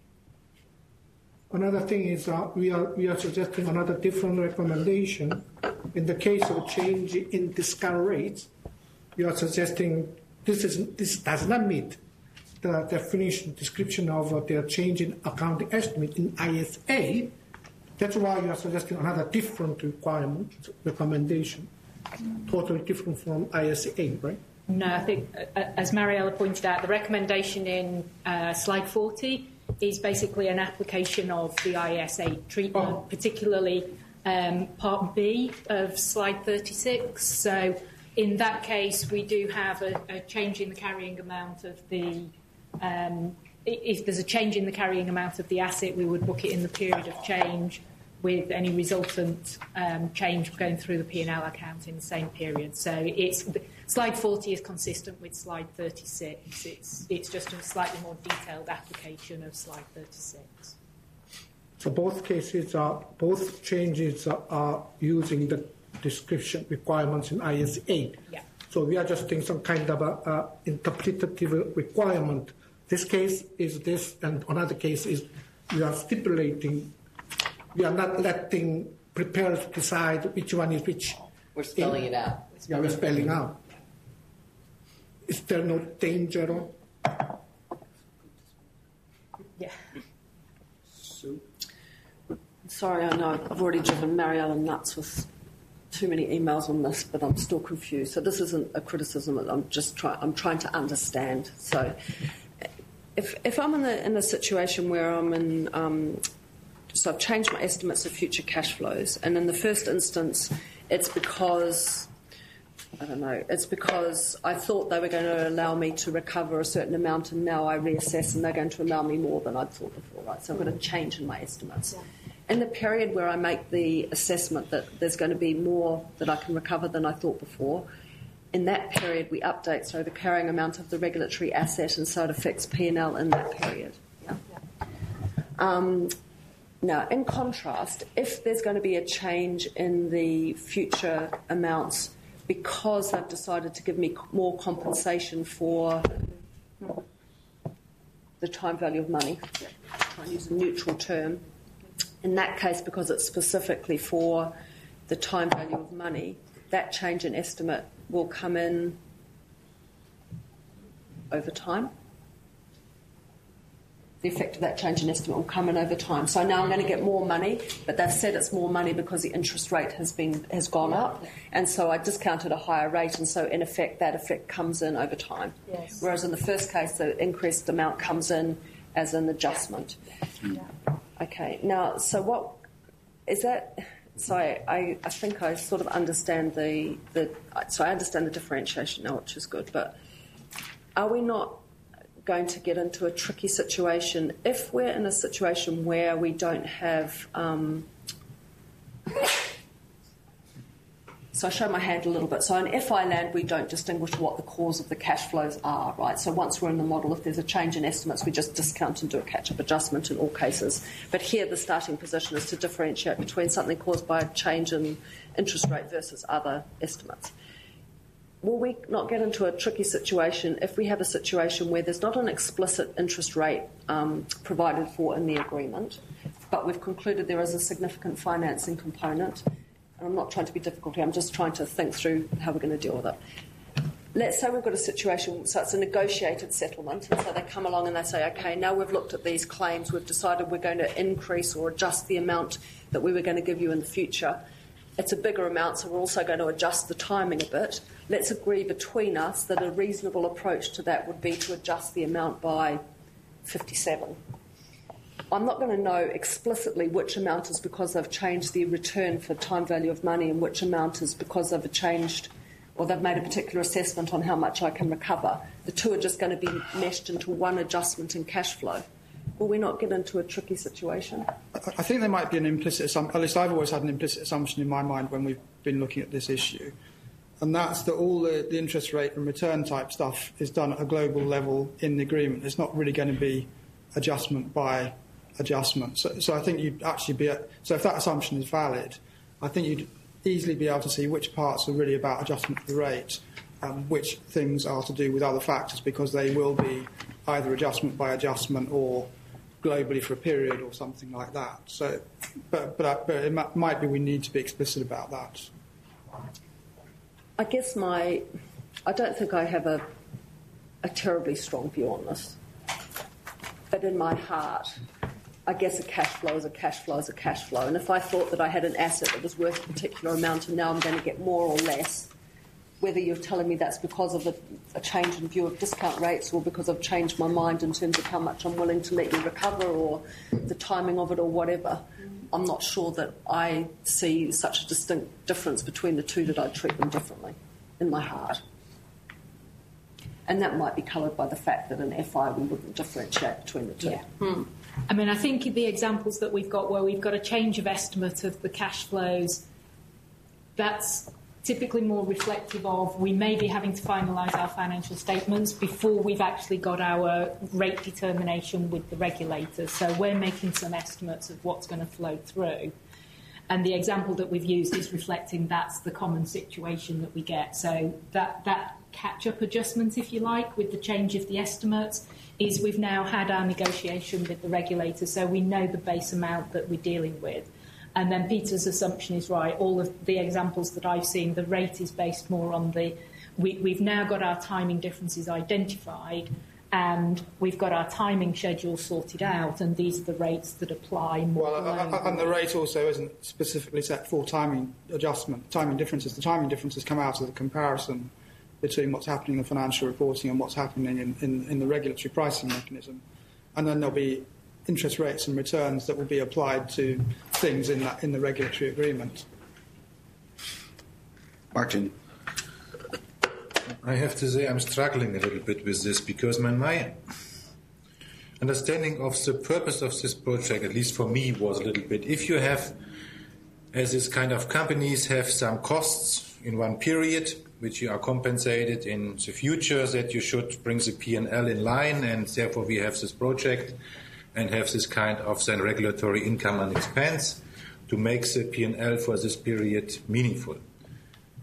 Another thing is uh, we are we are suggesting another different recommendation in the case of change in discount rates. You are suggesting this is this does not meet the definition description of uh, their change in accounting estimate in I A S eight. That's why you are suggesting another different requirement, recommendation, totally different from I A S eight, right? No, I think, uh, as Mariella pointed out, the recommendation in uh, slide forty is basically an application of the I A S eight treatment, oh. particularly um, part B of slide thirty-six. So in that case, we do have a, a change in the carrying amount of the... Um, if there's a change in the carrying amount of the asset, we would book it in the period of change with any resultant um, change going through the P and L account in the same period. So it's slide forty is consistent with slide thirty-six. It's it's just a slightly more detailed application of slide thirty-six. So both cases are both changes are, are using the description requirements in I A S eight. Yeah. So we are just doing some kind of a, a interpretative requirement. This case is this, and another case is we are stipulating. We are not letting preparers decide which one is which. We're spelling in, it out. Yeah, we're spelling out. Is there no danger? Yeah. So. Sorry, I know I've already driven Mariella nuts with too many emails on this, but I'm still confused. So this isn't a criticism. I'm just trying. I'm trying to understand. So, if if I'm in a in a situation where I'm in. Um, So I've changed my estimates of future cash flows, and in the first instance, it's because, I don't know, it's because I thought they were going to allow me to recover a certain amount, and now I reassess and they're going to allow me more than I'd thought before, right? So I've got a change in my estimates. In the period where I make the assessment that there's going to be more that I can recover than I thought before, in that period we update, so the carrying amount of the regulatory asset, and so it affects P and L in that period. Yeah. Um, Now, in contrast, if there's going to be a change in the future amounts because they've decided to give me more compensation for the time value of money, try and use a neutral term. In that case, because it's specifically for the time value of money, that change in estimate will come in over time. The effect of that change in estimate will come in over time. So now I'm going to get more money, but they've said it's more money because the interest rate has been has gone up, and so I discounted a higher rate, and so in effect that effect comes in over time. Yes. Whereas in the first case, the increased amount comes in as an adjustment. Yeah. Okay. Now, so what is that? So I, I, I think I sort of understand the the. So I understand the differentiation now, which is good. But are we not going to get into a tricky situation if we're in a situation where we don't have... Um, so I show my hand a little bit. So in F I land, we don't distinguish what the cause of the cash flows are, right? So once we're in the model, if there's a change in estimates, we just discount and do a catch-up adjustment in all cases. But here the starting position is to differentiate between something caused by a change in interest rate versus other estimates. Will we not get into a tricky situation if we have a situation where there's not an explicit interest rate um, provided for in the agreement, but we've concluded there is a significant financing component? And I'm not trying to be difficult here, I'm just trying to think through how we're going to deal with it. Let's say we've got a situation, so it's a negotiated settlement, and so they come along and they say, okay, now we've looked at these claims, we've decided we're going to increase or adjust the amount that we were going to give you in the future. It's a bigger amount, so we're also going to adjust the timing a bit. Let's agree between us that a reasonable approach to that would be to adjust the amount by fifty-seven. I'm not going to know explicitly which amount is because they've changed the return for time value of money and which amount is because they've changed or they've made a particular assessment on how much I can recover. The two are just going to be meshed into one adjustment in cash flow. Will we not get into a tricky situation? I think there might be an implicit assumption, at least I've always had an implicit assumption in my mind when we've been looking at this issue, and that's that all the, the interest rate and return type stuff is done at a global level in the agreement. It's not really going to be adjustment by adjustment. So, so I think you'd actually be... So if that assumption is valid, I think you'd easily be able to see which parts are really about adjustment of the rate, um, which things are to do with other factors, because they will be either adjustment by adjustment or globally for a period or something like that. So, but, but, but it might be we need to be explicit about that. I guess my... I don't think I have a, a terribly strong view on this. But in my heart, I guess a cash flow is a cash flow is a cash flow. And if I thought that I had an asset that was worth a particular amount and now I'm going to get more or less, whether you're telling me that's because of a, a change in view of discount rates or because I've changed my mind in terms of how much I'm willing to let you recover or the timing of it or whatever, I'm not sure that I see such a distinct difference between the two that I'd treat them differently in my heart. And that might be coloured by the fact that in F I we wouldn't differentiate between the two. Yeah. Hmm. I mean, I think the examples that we've got where we've got a change of estimate of the cash flows, that's typically more reflective of we may be having to finalise our financial statements before we've actually got our rate determination with the regulators. So we're making some estimates of what's going to flow through. And the example that we've used is reflecting that's the common situation that we get. So that, that catch-up adjustment, if you like, with the change of the estimates is we've now had our negotiation with the regulators, so we know the base amount that we're dealing with. And then Peter's assumption is right. All of the examples that I've seen, the rate is based more on the... We, we've now got our timing differences identified and we've got our timing schedule sorted out, and these are the rates that apply more. Well, uh, and the rate also isn't specifically set for timing adjustment, timing differences. The timing differences come out of the comparison between what's happening in the financial reporting and what's happening in, in, in the regulatory pricing mechanism. And then there'll be interest rates and returns that will be applied to things in that in the regulatory agreement. Martin. I have to say I'm struggling a little bit with this because my, my understanding of the purpose of this project, at least for me, was a little bit, if you have, as this kind of companies have some costs in one period, which you are compensated in the future, that you should bring the P and L in line, and therefore we have this project and have this kind of then regulatory income and expense to make the P and L for this period meaningful.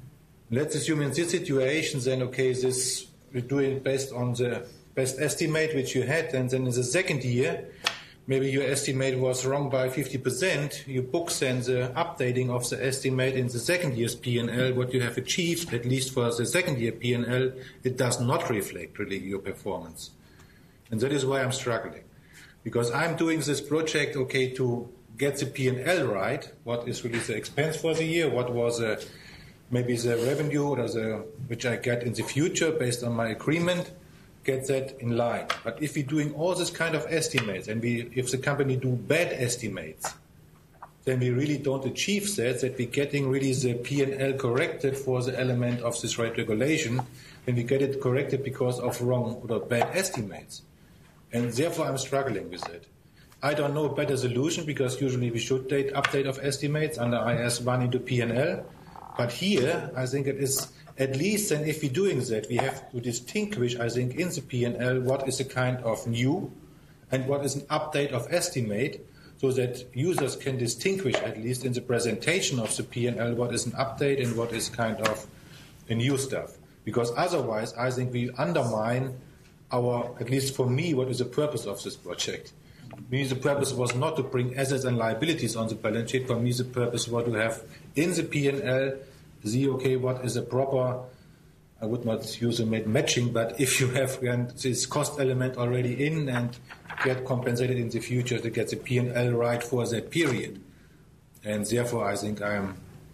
Let's assume in this situation, then, okay, this we do it based on the best estimate which you had, and then in the second year, maybe your estimate was wrong by fifty percent. You book then the updating of the estimate in the second year's P and L, what you have achieved, at least for the second year P and L, it does not reflect really your performance. And that is why I'm struggling. Because I'm doing this project, okay, to get the P and L right, what is really the expense for the year, what was uh, maybe the revenue or the, which I get in the future based on my agreement, get that in line. But if we're doing all this kind of estimates, and we, if the company do bad estimates, then we really don't achieve that, that we're getting really the P and L corrected for the element of this rate regulation, then we get it corrected because of wrong or bad estimates. And therefore I'm struggling with it. I don't know a better solution because usually we should date update of estimates under I S one into P and L. But here, I think it is at least, and if we're doing that, we have to distinguish, I think, in the P and L what is a kind of new and what is an update of estimate, so that users can distinguish, at least in the presentation of the P and L, what is an update and what is kind of a new stuff. Because otherwise, I think we undermine our, at least for me, what is the purpose of this project. For me, the purpose was not to bring assets and liabilities on the balance sheet. For me, the purpose was to have in the P and L, see, okay, what is a proper, I would not use a matching, but if you have this cost element already in and get compensated in the future to get the P and L right for that period. And therefore, I think I'm,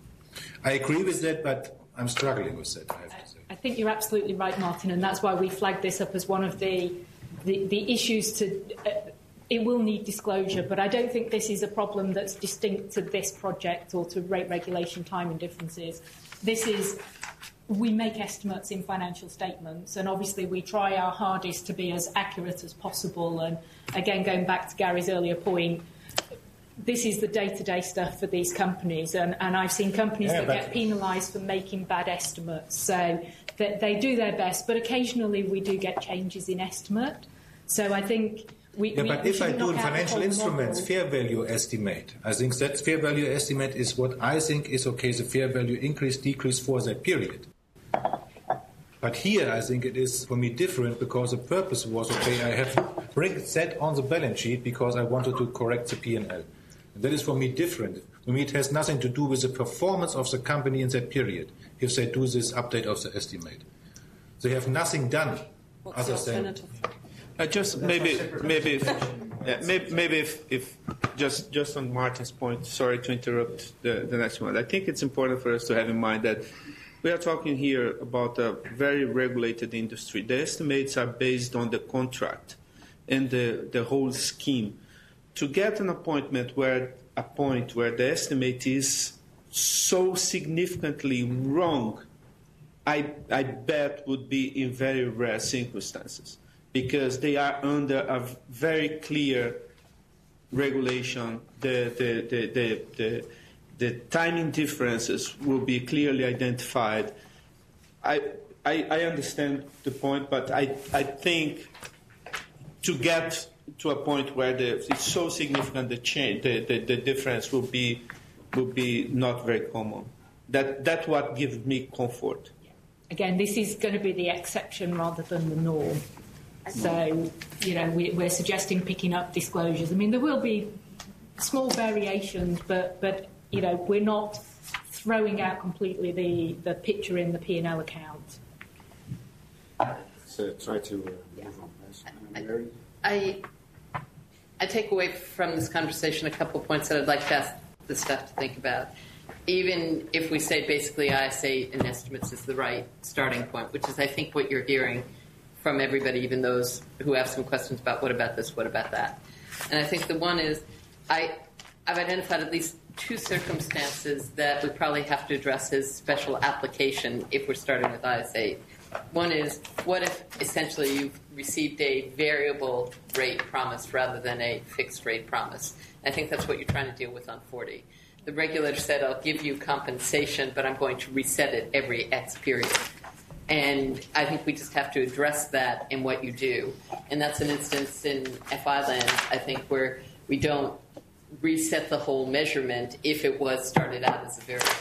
I agree with that, but I'm struggling with that, I have to say. I think you're absolutely right, Martin, and that's why we flagged this up as one of the, the, the issues to... Uh, It will need disclosure, but I don't think this is a problem that's distinct to this project or to rate regulation timing differences. This is, we make estimates in financial statements, and obviously we try our hardest to be as accurate as possible. And again, going back to Gary's earlier point, this is the day-to-day stuff for these companies, and, and I've seen companies yeah, that get penalised for making bad estimates. So that they do their best, but occasionally we do get changes in estimate. So I think... We, yeah, we, but we if I do in financial instruments, model. fair value estimate, I think that fair value estimate is what I think is okay, the fair value increase, decrease for that period. But here I think it is for me different because the purpose was, okay, I have bring that on the balance sheet because I wanted to correct the P and L. And that is for me different. For me it has nothing to do with the performance of the company in that period if they do this update of the estimate. They have nothing done What's other the than... alternative? Uh, just maybe, maybe, if, yeah, maybe, maybe if, if just just on Martin's point. Sorry to interrupt the, the next one. I think it's important for us to have in mind that we are talking here about a very regulated industry. The estimates are based on the contract and the the whole scheme. To get an appointment where a point where the estimate is so significantly wrong, I I bet would be in very rare circumstances, because they are under a very clear regulation. The, the, the, the, the, the timing differences will be clearly identified. I, I, I understand the point, but I, I think to get to a point where the, it's so significant, the, change, the, the, the difference will be, will be not very common. That, that's what gives me comfort. Again, this is going to be the exception rather than the norm. So, you know, we, we're suggesting picking up disclosures. I mean, there will be small variations, but, but you know, we're not throwing out completely the, the picture in the P and L account. So try to uh, move on. Mary? I, I take away from this conversation a couple of points that I'd like to ask the staff to think about. Even if we say basically I S A and estimates is the right starting point, which is I think what you're hearing from everybody, even those who have some questions about what about this, what about that. And I think the one is I, I've identified at least two circumstances that we probably have to address as special application if we're starting with I S A. One is, what if essentially you've received a variable rate promise rather than a fixed rate promise? I think that's what you're trying to deal with on forty. The regulator said, I'll give you compensation, but I'm going to reset it every X period. And I think we just have to address that in what you do. And that's an instance in F I land, I think, where we don't reset the whole measurement if it was started out as a variable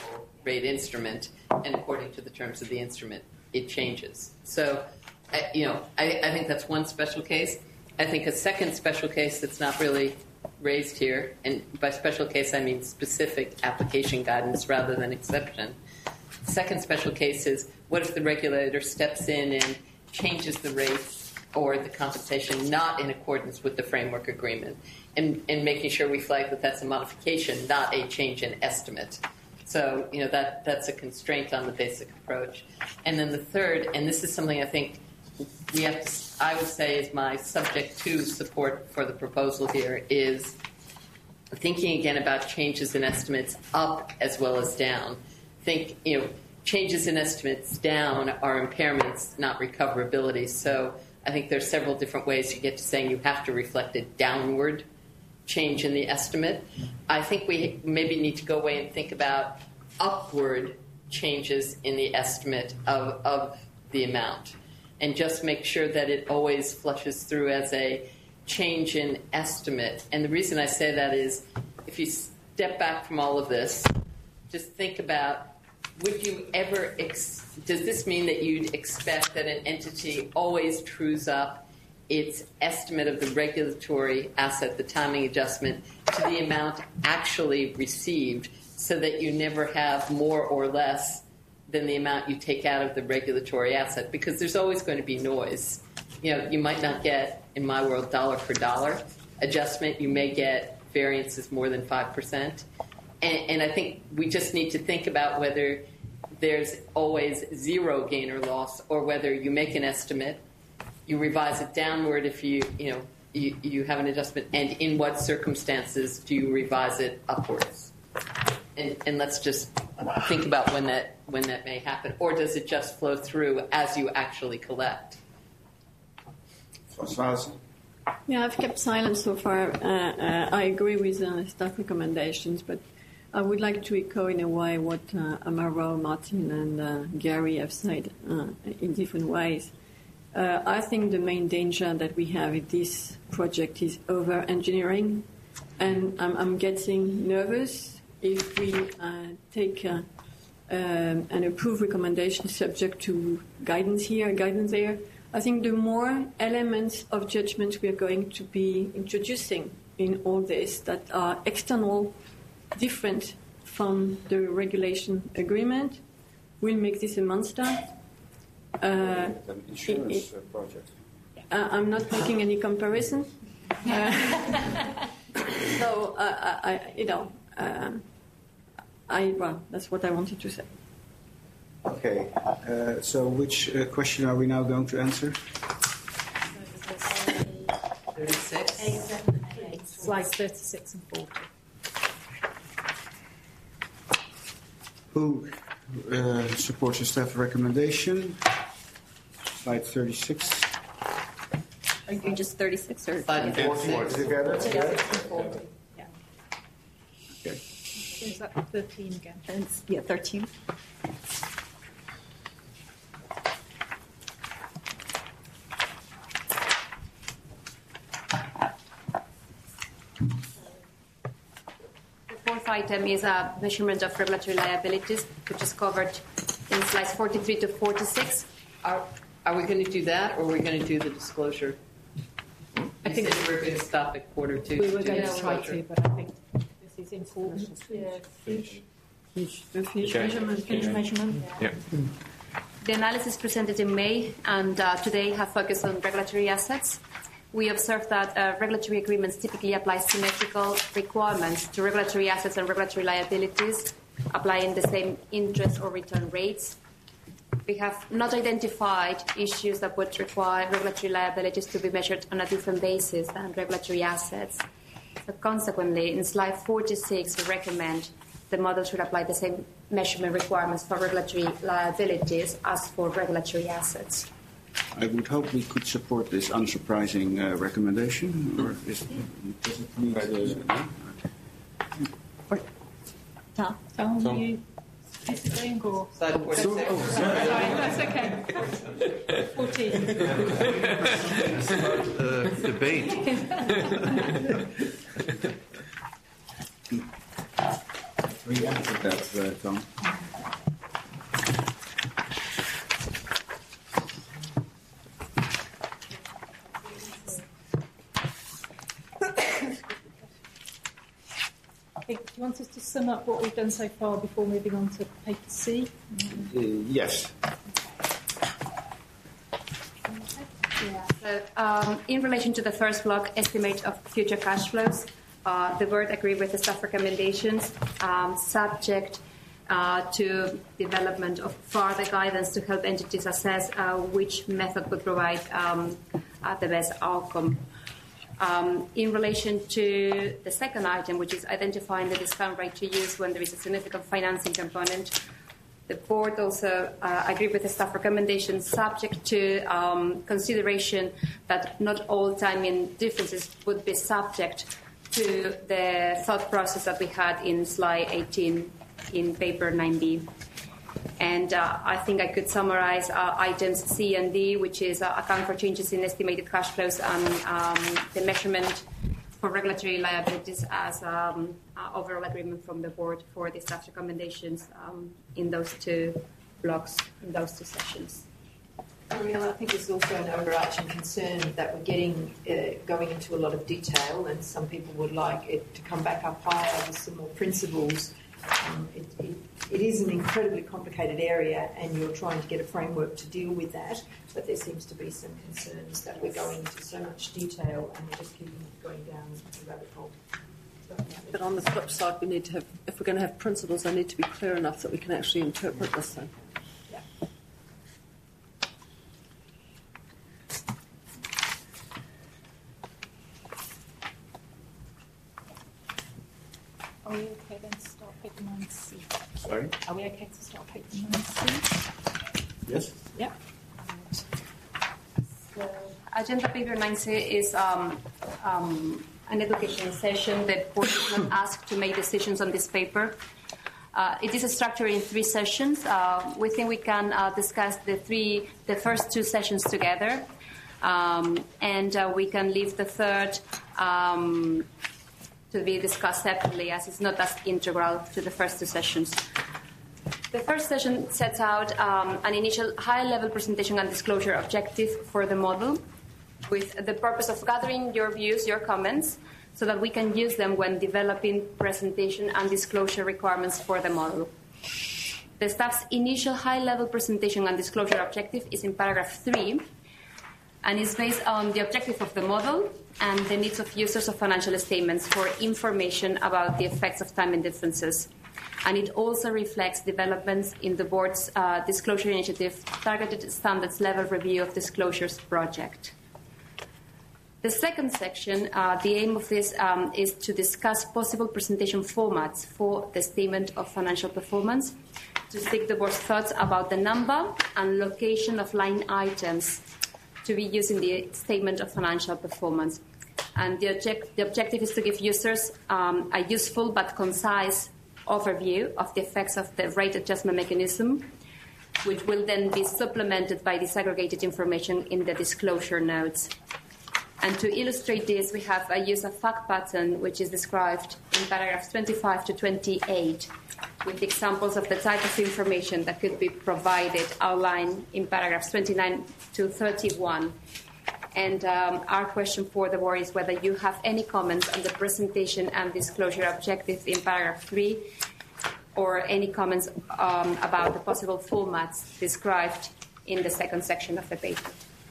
rate instrument, and according to the terms of the instrument, it changes. So, I, you know, I, I think that's one special case. I think a second special case that's not really raised here, and by special case I mean specific application guidance rather than exception. Second special case is, what if the regulator steps in and changes the rates or the compensation not in accordance with the framework agreement, and, and making sure we flag that that's a modification, not a change in estimate. So, you know, that, that's a constraint on the basic approach. And then the third, and this is something I think we have to, I would say is my subject to support for the proposal here, is thinking again about changes in estimates up as well as down. Think, you know, changes in estimates down are impairments, not recoverability. So I think there's several different ways you get to saying you have to reflect a downward change in the estimate. I think we maybe need to go away and think about upward changes in the estimate of, of the amount, and just make sure that it always flushes through as a change in estimate. And the reason I say that is, if you step back from all of this, just think about, would you ever, ex- does this mean that you'd expect that an entity always trues up its estimate of the regulatory asset, the timing adjustment, to the amount actually received, so that you never have more or less than the amount you take out of the regulatory asset? Because there's always going to be noise. You know, you might not get, in my world, dollar for dollar adjustment. You may get variances more than five percent. And, and I think we just need to think about whether there's always zero gain or loss, or whether you make an estimate, you revise it downward if you, you know, you, you have an adjustment, and in what circumstances do you revise it upwards? And, and let's just think about when that when that may happen, or does it just flow through as you actually collect? Yeah, I've kept silent so far. Uh, uh, I agree with uh, staff recommendations, but I would like to echo in a way what uh, Amaro, Martin, and uh, Gary have said uh, in different ways. Uh, I think the main danger that we have in this project is over-engineering, and I'm, I'm getting nervous if we uh, take uh, um, an approved recommendation subject to guidance here, guidance there. I think the more elements of judgment we are going to be introducing in all this that are external, different from the regulation agreement, will make this a monster. Uh, insurance it, it, project. Uh, I'm not making any comparison. Uh, so, uh, I, I, you know, uh, I well, that's what I wanted to say. Okay. Uh, so, which uh, question are we now going to answer? thirty-six. Slides thirty-six and forty. Who uh, supports the staff recommendation? Slide thirty-six. Are you just thirty-six or Slide forty together? thirty-six and forty. Yeah. Okay. So is that thirteen again? It's, yeah, thirteen. The fourth item is a measurement of regulatory liabilities, which is covered in slides forty-three to forty-six. Are, are we going to do that, or are we going to do the disclosure? I think we were going to stop at quarter two. We were to going do to try disclosure. to, but I think this is important. Fish. The fish measurement. Fish measurement. Yeah. The analysis presented in May and uh, today have focused on regulatory assets. We observed that uh, regulatory agreements typically apply symmetrical requirements to regulatory assets and regulatory liabilities, applying the same interest or return rates. We have not identified issues that would require regulatory liabilities to be measured on a different basis than regulatory assets. So consequently, in slide forty-six, we recommend the model should apply the same measurement requirements for regulatory liabilities as for regulatory assets. I would hope we could support this unsurprising uh, recommendation. Or is, does it need uh, Tom? Tom, Tom. you disagreeing or? Slide forty-six. Oh, sorry, that's okay. fourteen. Uh, debate. we answered that, uh, Tom? you want us to sum up what we've done so far before moving on to paper C? Uh, yes. Yeah. So, um, in relation to the first block, estimate of future cash flows, uh, the board agreed with the staff recommendations, um, subject uh, to development of further guidance to help entities assess uh, which method would provide um, uh, the best outcome. Um, in relation to the second item, which is identifying the discount rate to use when there is a significant financing component, the board also uh, agreed with the staff recommendations, subject to um, consideration that not all timing differences would be subject to the thought process that we had in slide eighteen in paper nine B. And uh, I think I could summarize uh, items C and D, which is uh, account for changes in estimated cash flows and um, the measurement for regulatory liabilities as um, uh, overall agreement from the board for the staff recommendations um, in those two blocks, in those two sessions. Ariel, I think there's also an overarching concern that we're getting uh, going into a lot of detail, and some people would like it to come back up higher with some more principles. Um, it, it, it is an incredibly complicated area, and you're trying to get a framework to deal with that, but there seems to be some concerns that we're going into so much detail and we're just keeping going down the rabbit hole. But on the flip side, we need to have, if we're going to have principles, they need to be clear enough that we can actually interpret this thing. Yeah. Are we okay then to start paper nine C? Sorry? Are we okay to start paper nine C? Yes. Yeah. So, agenda paper nine C is um, um, an education session. The board is not asked to make decisions on this paper. Uh, it is structured in three sessions. Uh, we think we can uh, discuss the three, the first two sessions together, um, and uh, we can leave the third um, to be discussed separately, as it's not as integral to the first two sessions. The first session sets out um, an initial high-level presentation and disclosure objective for the model, with the purpose of gathering your views, your comments, so that we can use them when developing presentation and disclosure requirements for the model. The staff's initial high-level presentation and disclosure objective is in paragraph three, and is based on the objective of the model and the needs of users of financial statements for information about the effects of timing differences. And it also reflects developments in the board's uh, disclosure initiative, Targeted Standards Level Review of Disclosures project. The second section, uh, the aim of this um, is to discuss possible presentation formats for the statement of financial performance, to seek the board's thoughts about the number and location of line items to be used in the statement of financial performance. And the, object, the objective is to give users um, a useful but concise overview of the effects of the rate adjustment mechanism, which will then be supplemented by disaggregated information in the disclosure notes. And to illustrate this, we have a use of fact pattern, which is described in paragraphs twenty-five to twenty-eight, with examples of the type of information that could be provided outlined in paragraphs twenty-nine to thirty-one. And um, our question for the board is whether you have any comments on the presentation and disclosure objective in paragraph three, or any comments um, about the possible formats described in the second section of the paper.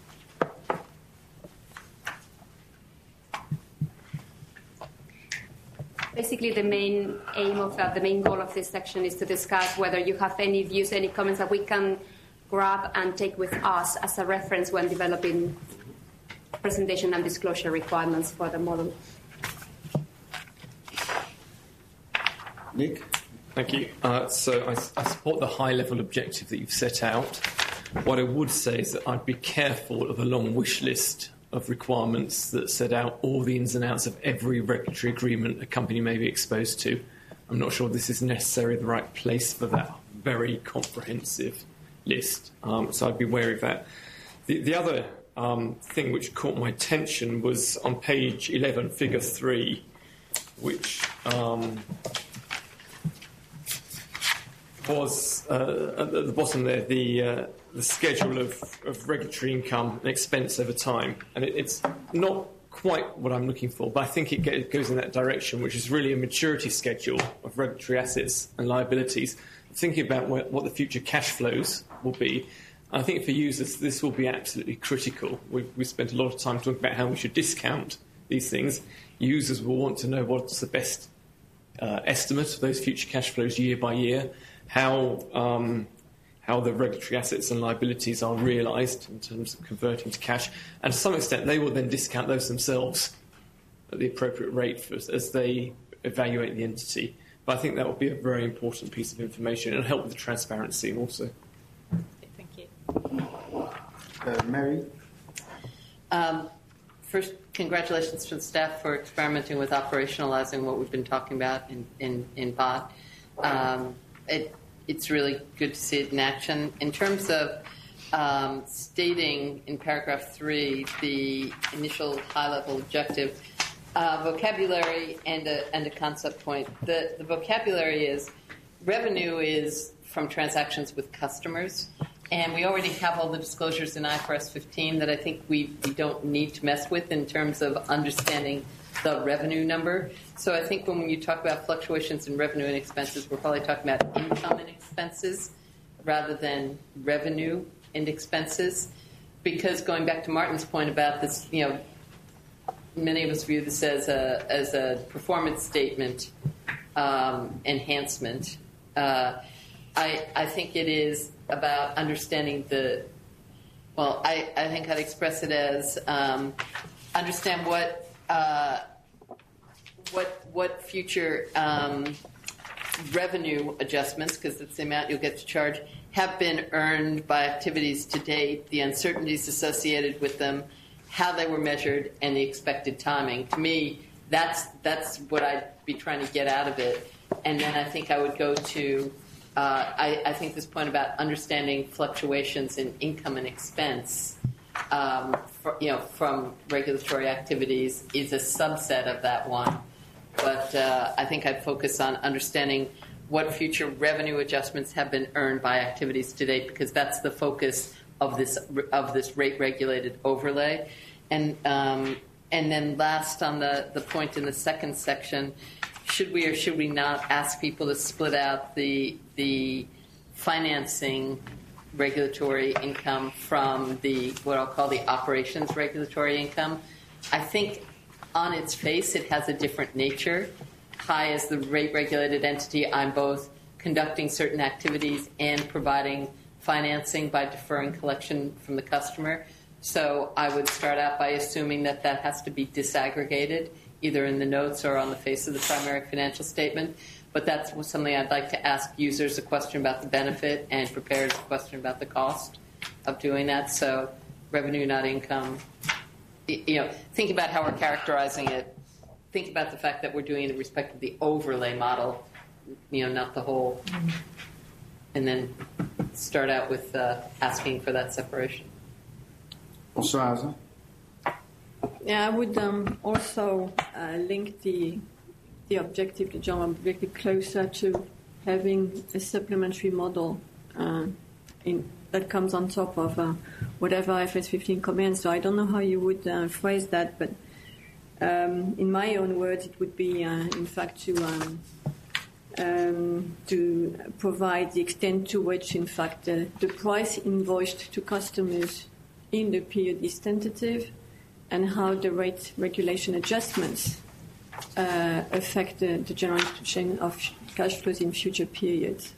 Basically, the main aim of that, the main goal of this section is to discuss whether you have any views, any comments that we can grab and take with us as a reference when developing presentation and disclosure requirements for the model. Nick? Thank you. Uh, so I, I support the high-level objective that you've set out. What I would say is that I'd be careful of a long wish list of requirements that set out all the ins and outs of every regulatory agreement a company may be exposed to. I'm not sure this is necessarily the right place for that very comprehensive list, um, so I'd be wary of that. The, the other um, thing which caught my attention was on page eleven, figure three, which um, was uh, at the bottom there, the uh, the schedule of, of regulatory income and expense over time. And it, it's not quite what I'm looking for, but I think it get, goes in that direction, which is really a maturity schedule of regulatory assets and liabilities, thinking about what, what the future cash flows will be. I think for users, this will be absolutely critical. We've, we've spent a lot of time talking about how we should discount these things. Users will want to know what's the best uh, estimate of those future cash flows year by year, how um, how the regulatory assets and liabilities are realised in terms of converting to cash. And to some extent, they will then discount those themselves at the appropriate rate for, as they evaluate the entity. But I think that will be a very important piece of information and help with the transparency also. Thank you. Uh, Mary? Um, first, congratulations to the staff for experimenting with operationalizing what we've been talking about in, in, in B O T. Um, it, it's really good to see it in action. In terms of um, stating in paragraph three the initial high-level objective, uh, vocabulary and a, and a concept point. The, the vocabulary is revenue is from transactions with customers. And we already have all the disclosures in I F R S fifteen that I think we, we don't need to mess with in terms of understanding the revenue number. So I think when you talk about fluctuations in revenue and expenses, we're probably talking about income and expenses rather than revenue and expenses. Because going back to Martin's point about this, you know, many of us view this as a, as a performance statement um, enhancement. Uh, I, I think it is about understanding the, well, I, I think I'd express it as um, understand what uh, what what future um, revenue adjustments, because it's the amount you'll get to charge, have been earned by activities to date, the uncertainties associated with them, how they were measured, and the expected timing. To me, that's that's what I'd be trying to get out of it. And then I think I would go to Uh, I, I think this point about understanding fluctuations in income and expense, um, for, you know, from regulatory activities is a subset of that one. But uh, I think I'd focus on understanding what future revenue adjustments have been earned by activities to date, because that's the focus of this of this rate-regulated overlay. And um, and then last on the, the point in the second section, should we or should we not ask people to split out the the financing regulatory income from the what I'll call the operations regulatory income? I think on its face it has a different nature. High as the rate-regulated entity, I'm both conducting certain activities and providing financing by deferring collection from the customer. So I would start out by assuming that that has to be disaggregated, either in the notes or on the face of the primary financial statement. But that's something I'd like to ask users a question about the benefit and preparers a question about the cost of doing that. So revenue, not income. You know, think about how we're characterizing it. Think about the fact that we're doing it in respect of the overlay model, you know, not the whole. And then start out with uh, asking for that separation. Françoise? Yeah, I would um, also uh, link the the objective, the general objective, closer to having a supplementary model uh, in, that comes on top of uh, whatever I F R S fifteen commands. So I don't know how you would uh, phrase that, but um, in my own words, it would be, uh, in fact, to um, um, to provide the extent to which, in fact, uh, the price invoiced to customers in the period is tentative, and how the rate regulation adjustments uh, affect the, the general institution of cash flows in future periods.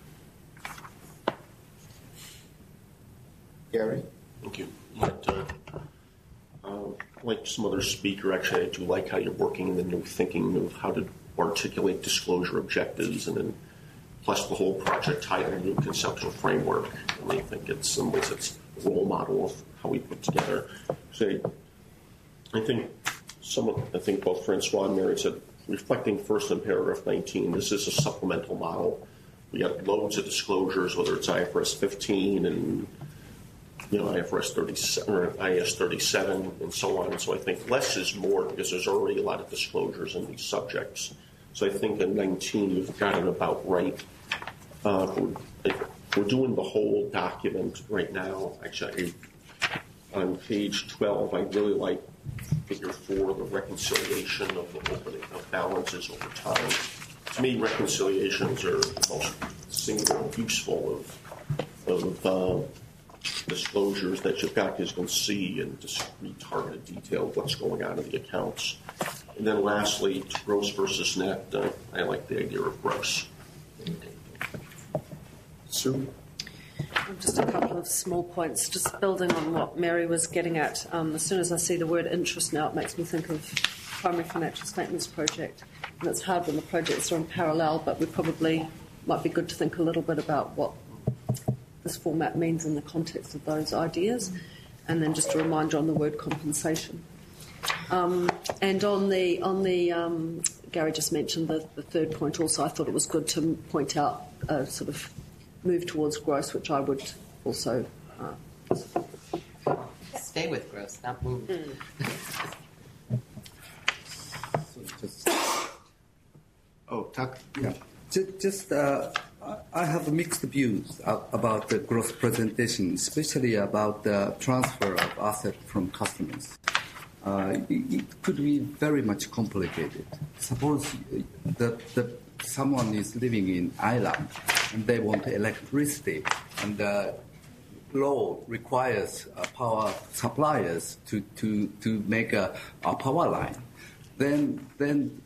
Gary? Thank you. But, uh, uh, like some other speaker, actually, I do like how you're working in the new thinking of how to articulate disclosure objectives, and then plus the whole project tied in a new conceptual framework. And I think it's some ways it's a role model of how we put together. Say, I think someone, I think both Francois and Mary said, reflecting first on paragraph nineteen, this is a supplemental model. We got loads of disclosures, whether it's I F R S fifteen and you know I F R S thirty-seven or I S thirty-seven and so on. And so I think less is more because there's already a lot of disclosures in these subjects. So I think in nineteen you've got it about right. Uh, we're, we're doing the whole document right now. Actually, on page twelve, I really like figure four, the reconciliation of the opening of balances over time. To me, reconciliations are the most single useful of, of uh, disclosures that you've got, because you can see in discrete targeted detail what's going on in the accounts. And then lastly, gross versus net, uh, I like the idea of gross. Sue? Just a couple of small points, just building on what Mary was getting at. Um, as soon as I see the word interest now, it makes me think of Primary Financial Statements Project. And it's hard when the projects are in parallel, but we probably might be good to think a little bit about what this format means in the context of those ideas. And then just a reminder on the word compensation. Um, and on the, on the um, Gary just mentioned the, the third point also, I thought it was good to point out a sort of move towards gross, which I would also uh, stay with gross, not move. Mm. Just, oh, Tuck? Yeah. Just, just uh, I have mixed views about the gross presentation, especially about the transfer of assets from customers. Uh, it, it could be very much complicated. Suppose that the, someone is living in Ireland and they want electricity, and the law requires uh, power suppliers to, to, to make a, a power line. Then, then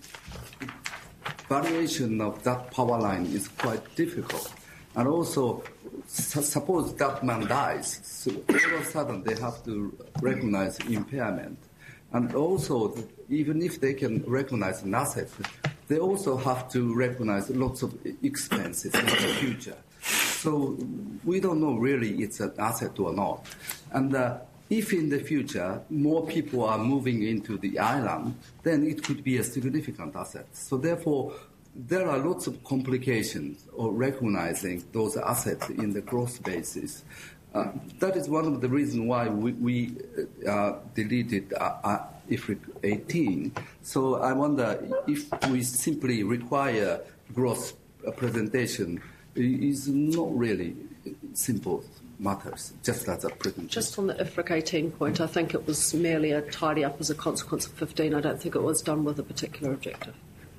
valuation of that power line is quite difficult. And also, su- suppose that man dies, so all of a sudden they have to recognize impairment. And also, even if they can recognize an asset, they also have to recognize lots of expenses in the future. So we don't know really it's an asset or not. And uh, if in the future more people are moving into the island, then it could be a significant asset. So therefore, there are lots of complications of recognizing those assets in the gross basis. Uh, that is one of the reasons why we, we uh, deleted uh, uh, I F R I C eighteen. So I wonder if we simply require gross uh, presentation is not really simple matters, just as a presentation. Just on the I F R I C eighteen point, I think it was merely a tidy up as a consequence of fifteen. I don't think it was done with a particular objective.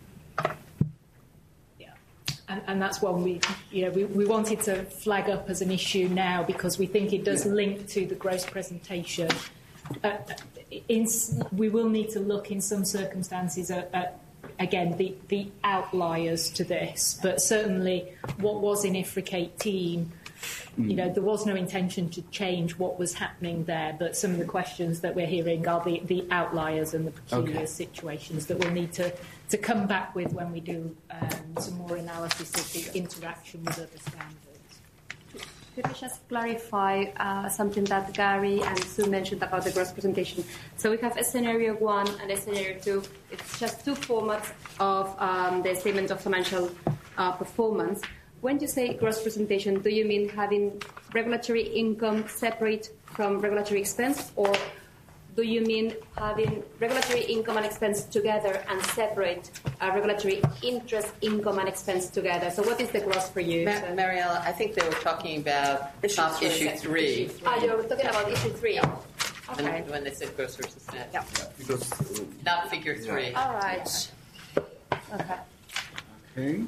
And, and that's one we, you know, we, we wanted to flag up as an issue now because we think it does link to the gross presentation. Uh, in, we will need to look in some circumstances at, at again, the, the outliers to this, but certainly what was in I F R I C eighteen, you know, there was no intention to change what was happening there, but some of the questions that we're hearing are the, the outliers and the peculiar okay. situations that we'll need to, to come back with when we do um, some more analysis of the interaction with other standards. Could I just clarify uh, something that Gary and Sue mentioned about the gross presentation? So we have a scenario one and a scenario two. It's just two formats of um, the statement of financial uh, performance. When you say gross presentation, do you mean having regulatory income separate from regulatory expense, or do you mean having regulatory income and expense together and separate uh, regulatory interest, income and expense together? So what is the gross for you? Ma- Mariella, I think they were talking about issue top three. issue three. Issue three. Ah, you're talking about issue three. Yeah. Okay. When, when they said gross versus net. Yeah. Because, uh, Not figure three. Yeah. All right. Okay. Okay.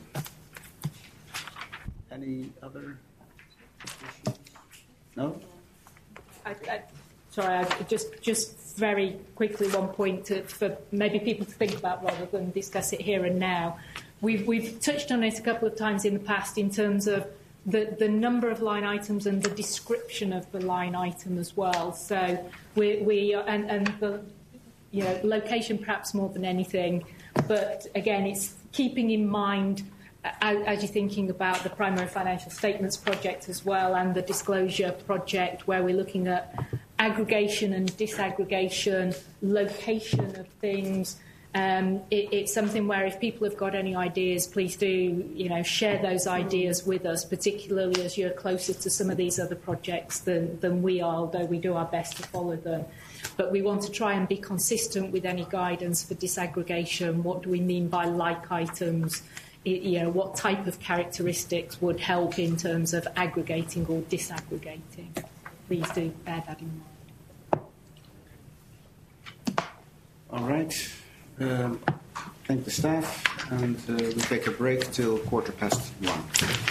Any other issues? No? I, I, sorry, I, just just very quickly one point to, for maybe people to think about rather than discuss it here and now. We've we've touched on it a couple of times in the past in terms of the, the number of line items and the description of the line item as well. So we we are, and and the you know location perhaps more than anything, but again it's keeping in mind, as you're thinking about the primary financial statements project as well and the disclosure project where we're looking at aggregation and disaggregation, location of things. Um, it, it's something where if people have got any ideas, please do, you know, share those ideas with us, particularly as you're closer to some of these other projects than, than we are, although we do our best to follow them. But we want to try and be consistent with any guidance for disaggregation. What do we mean by like items? It, you know, what type of characteristics would help in terms of aggregating or disaggregating? Please do bear that in mind. All right. Um, thank the staff, and uh, we take a break till quarter past one.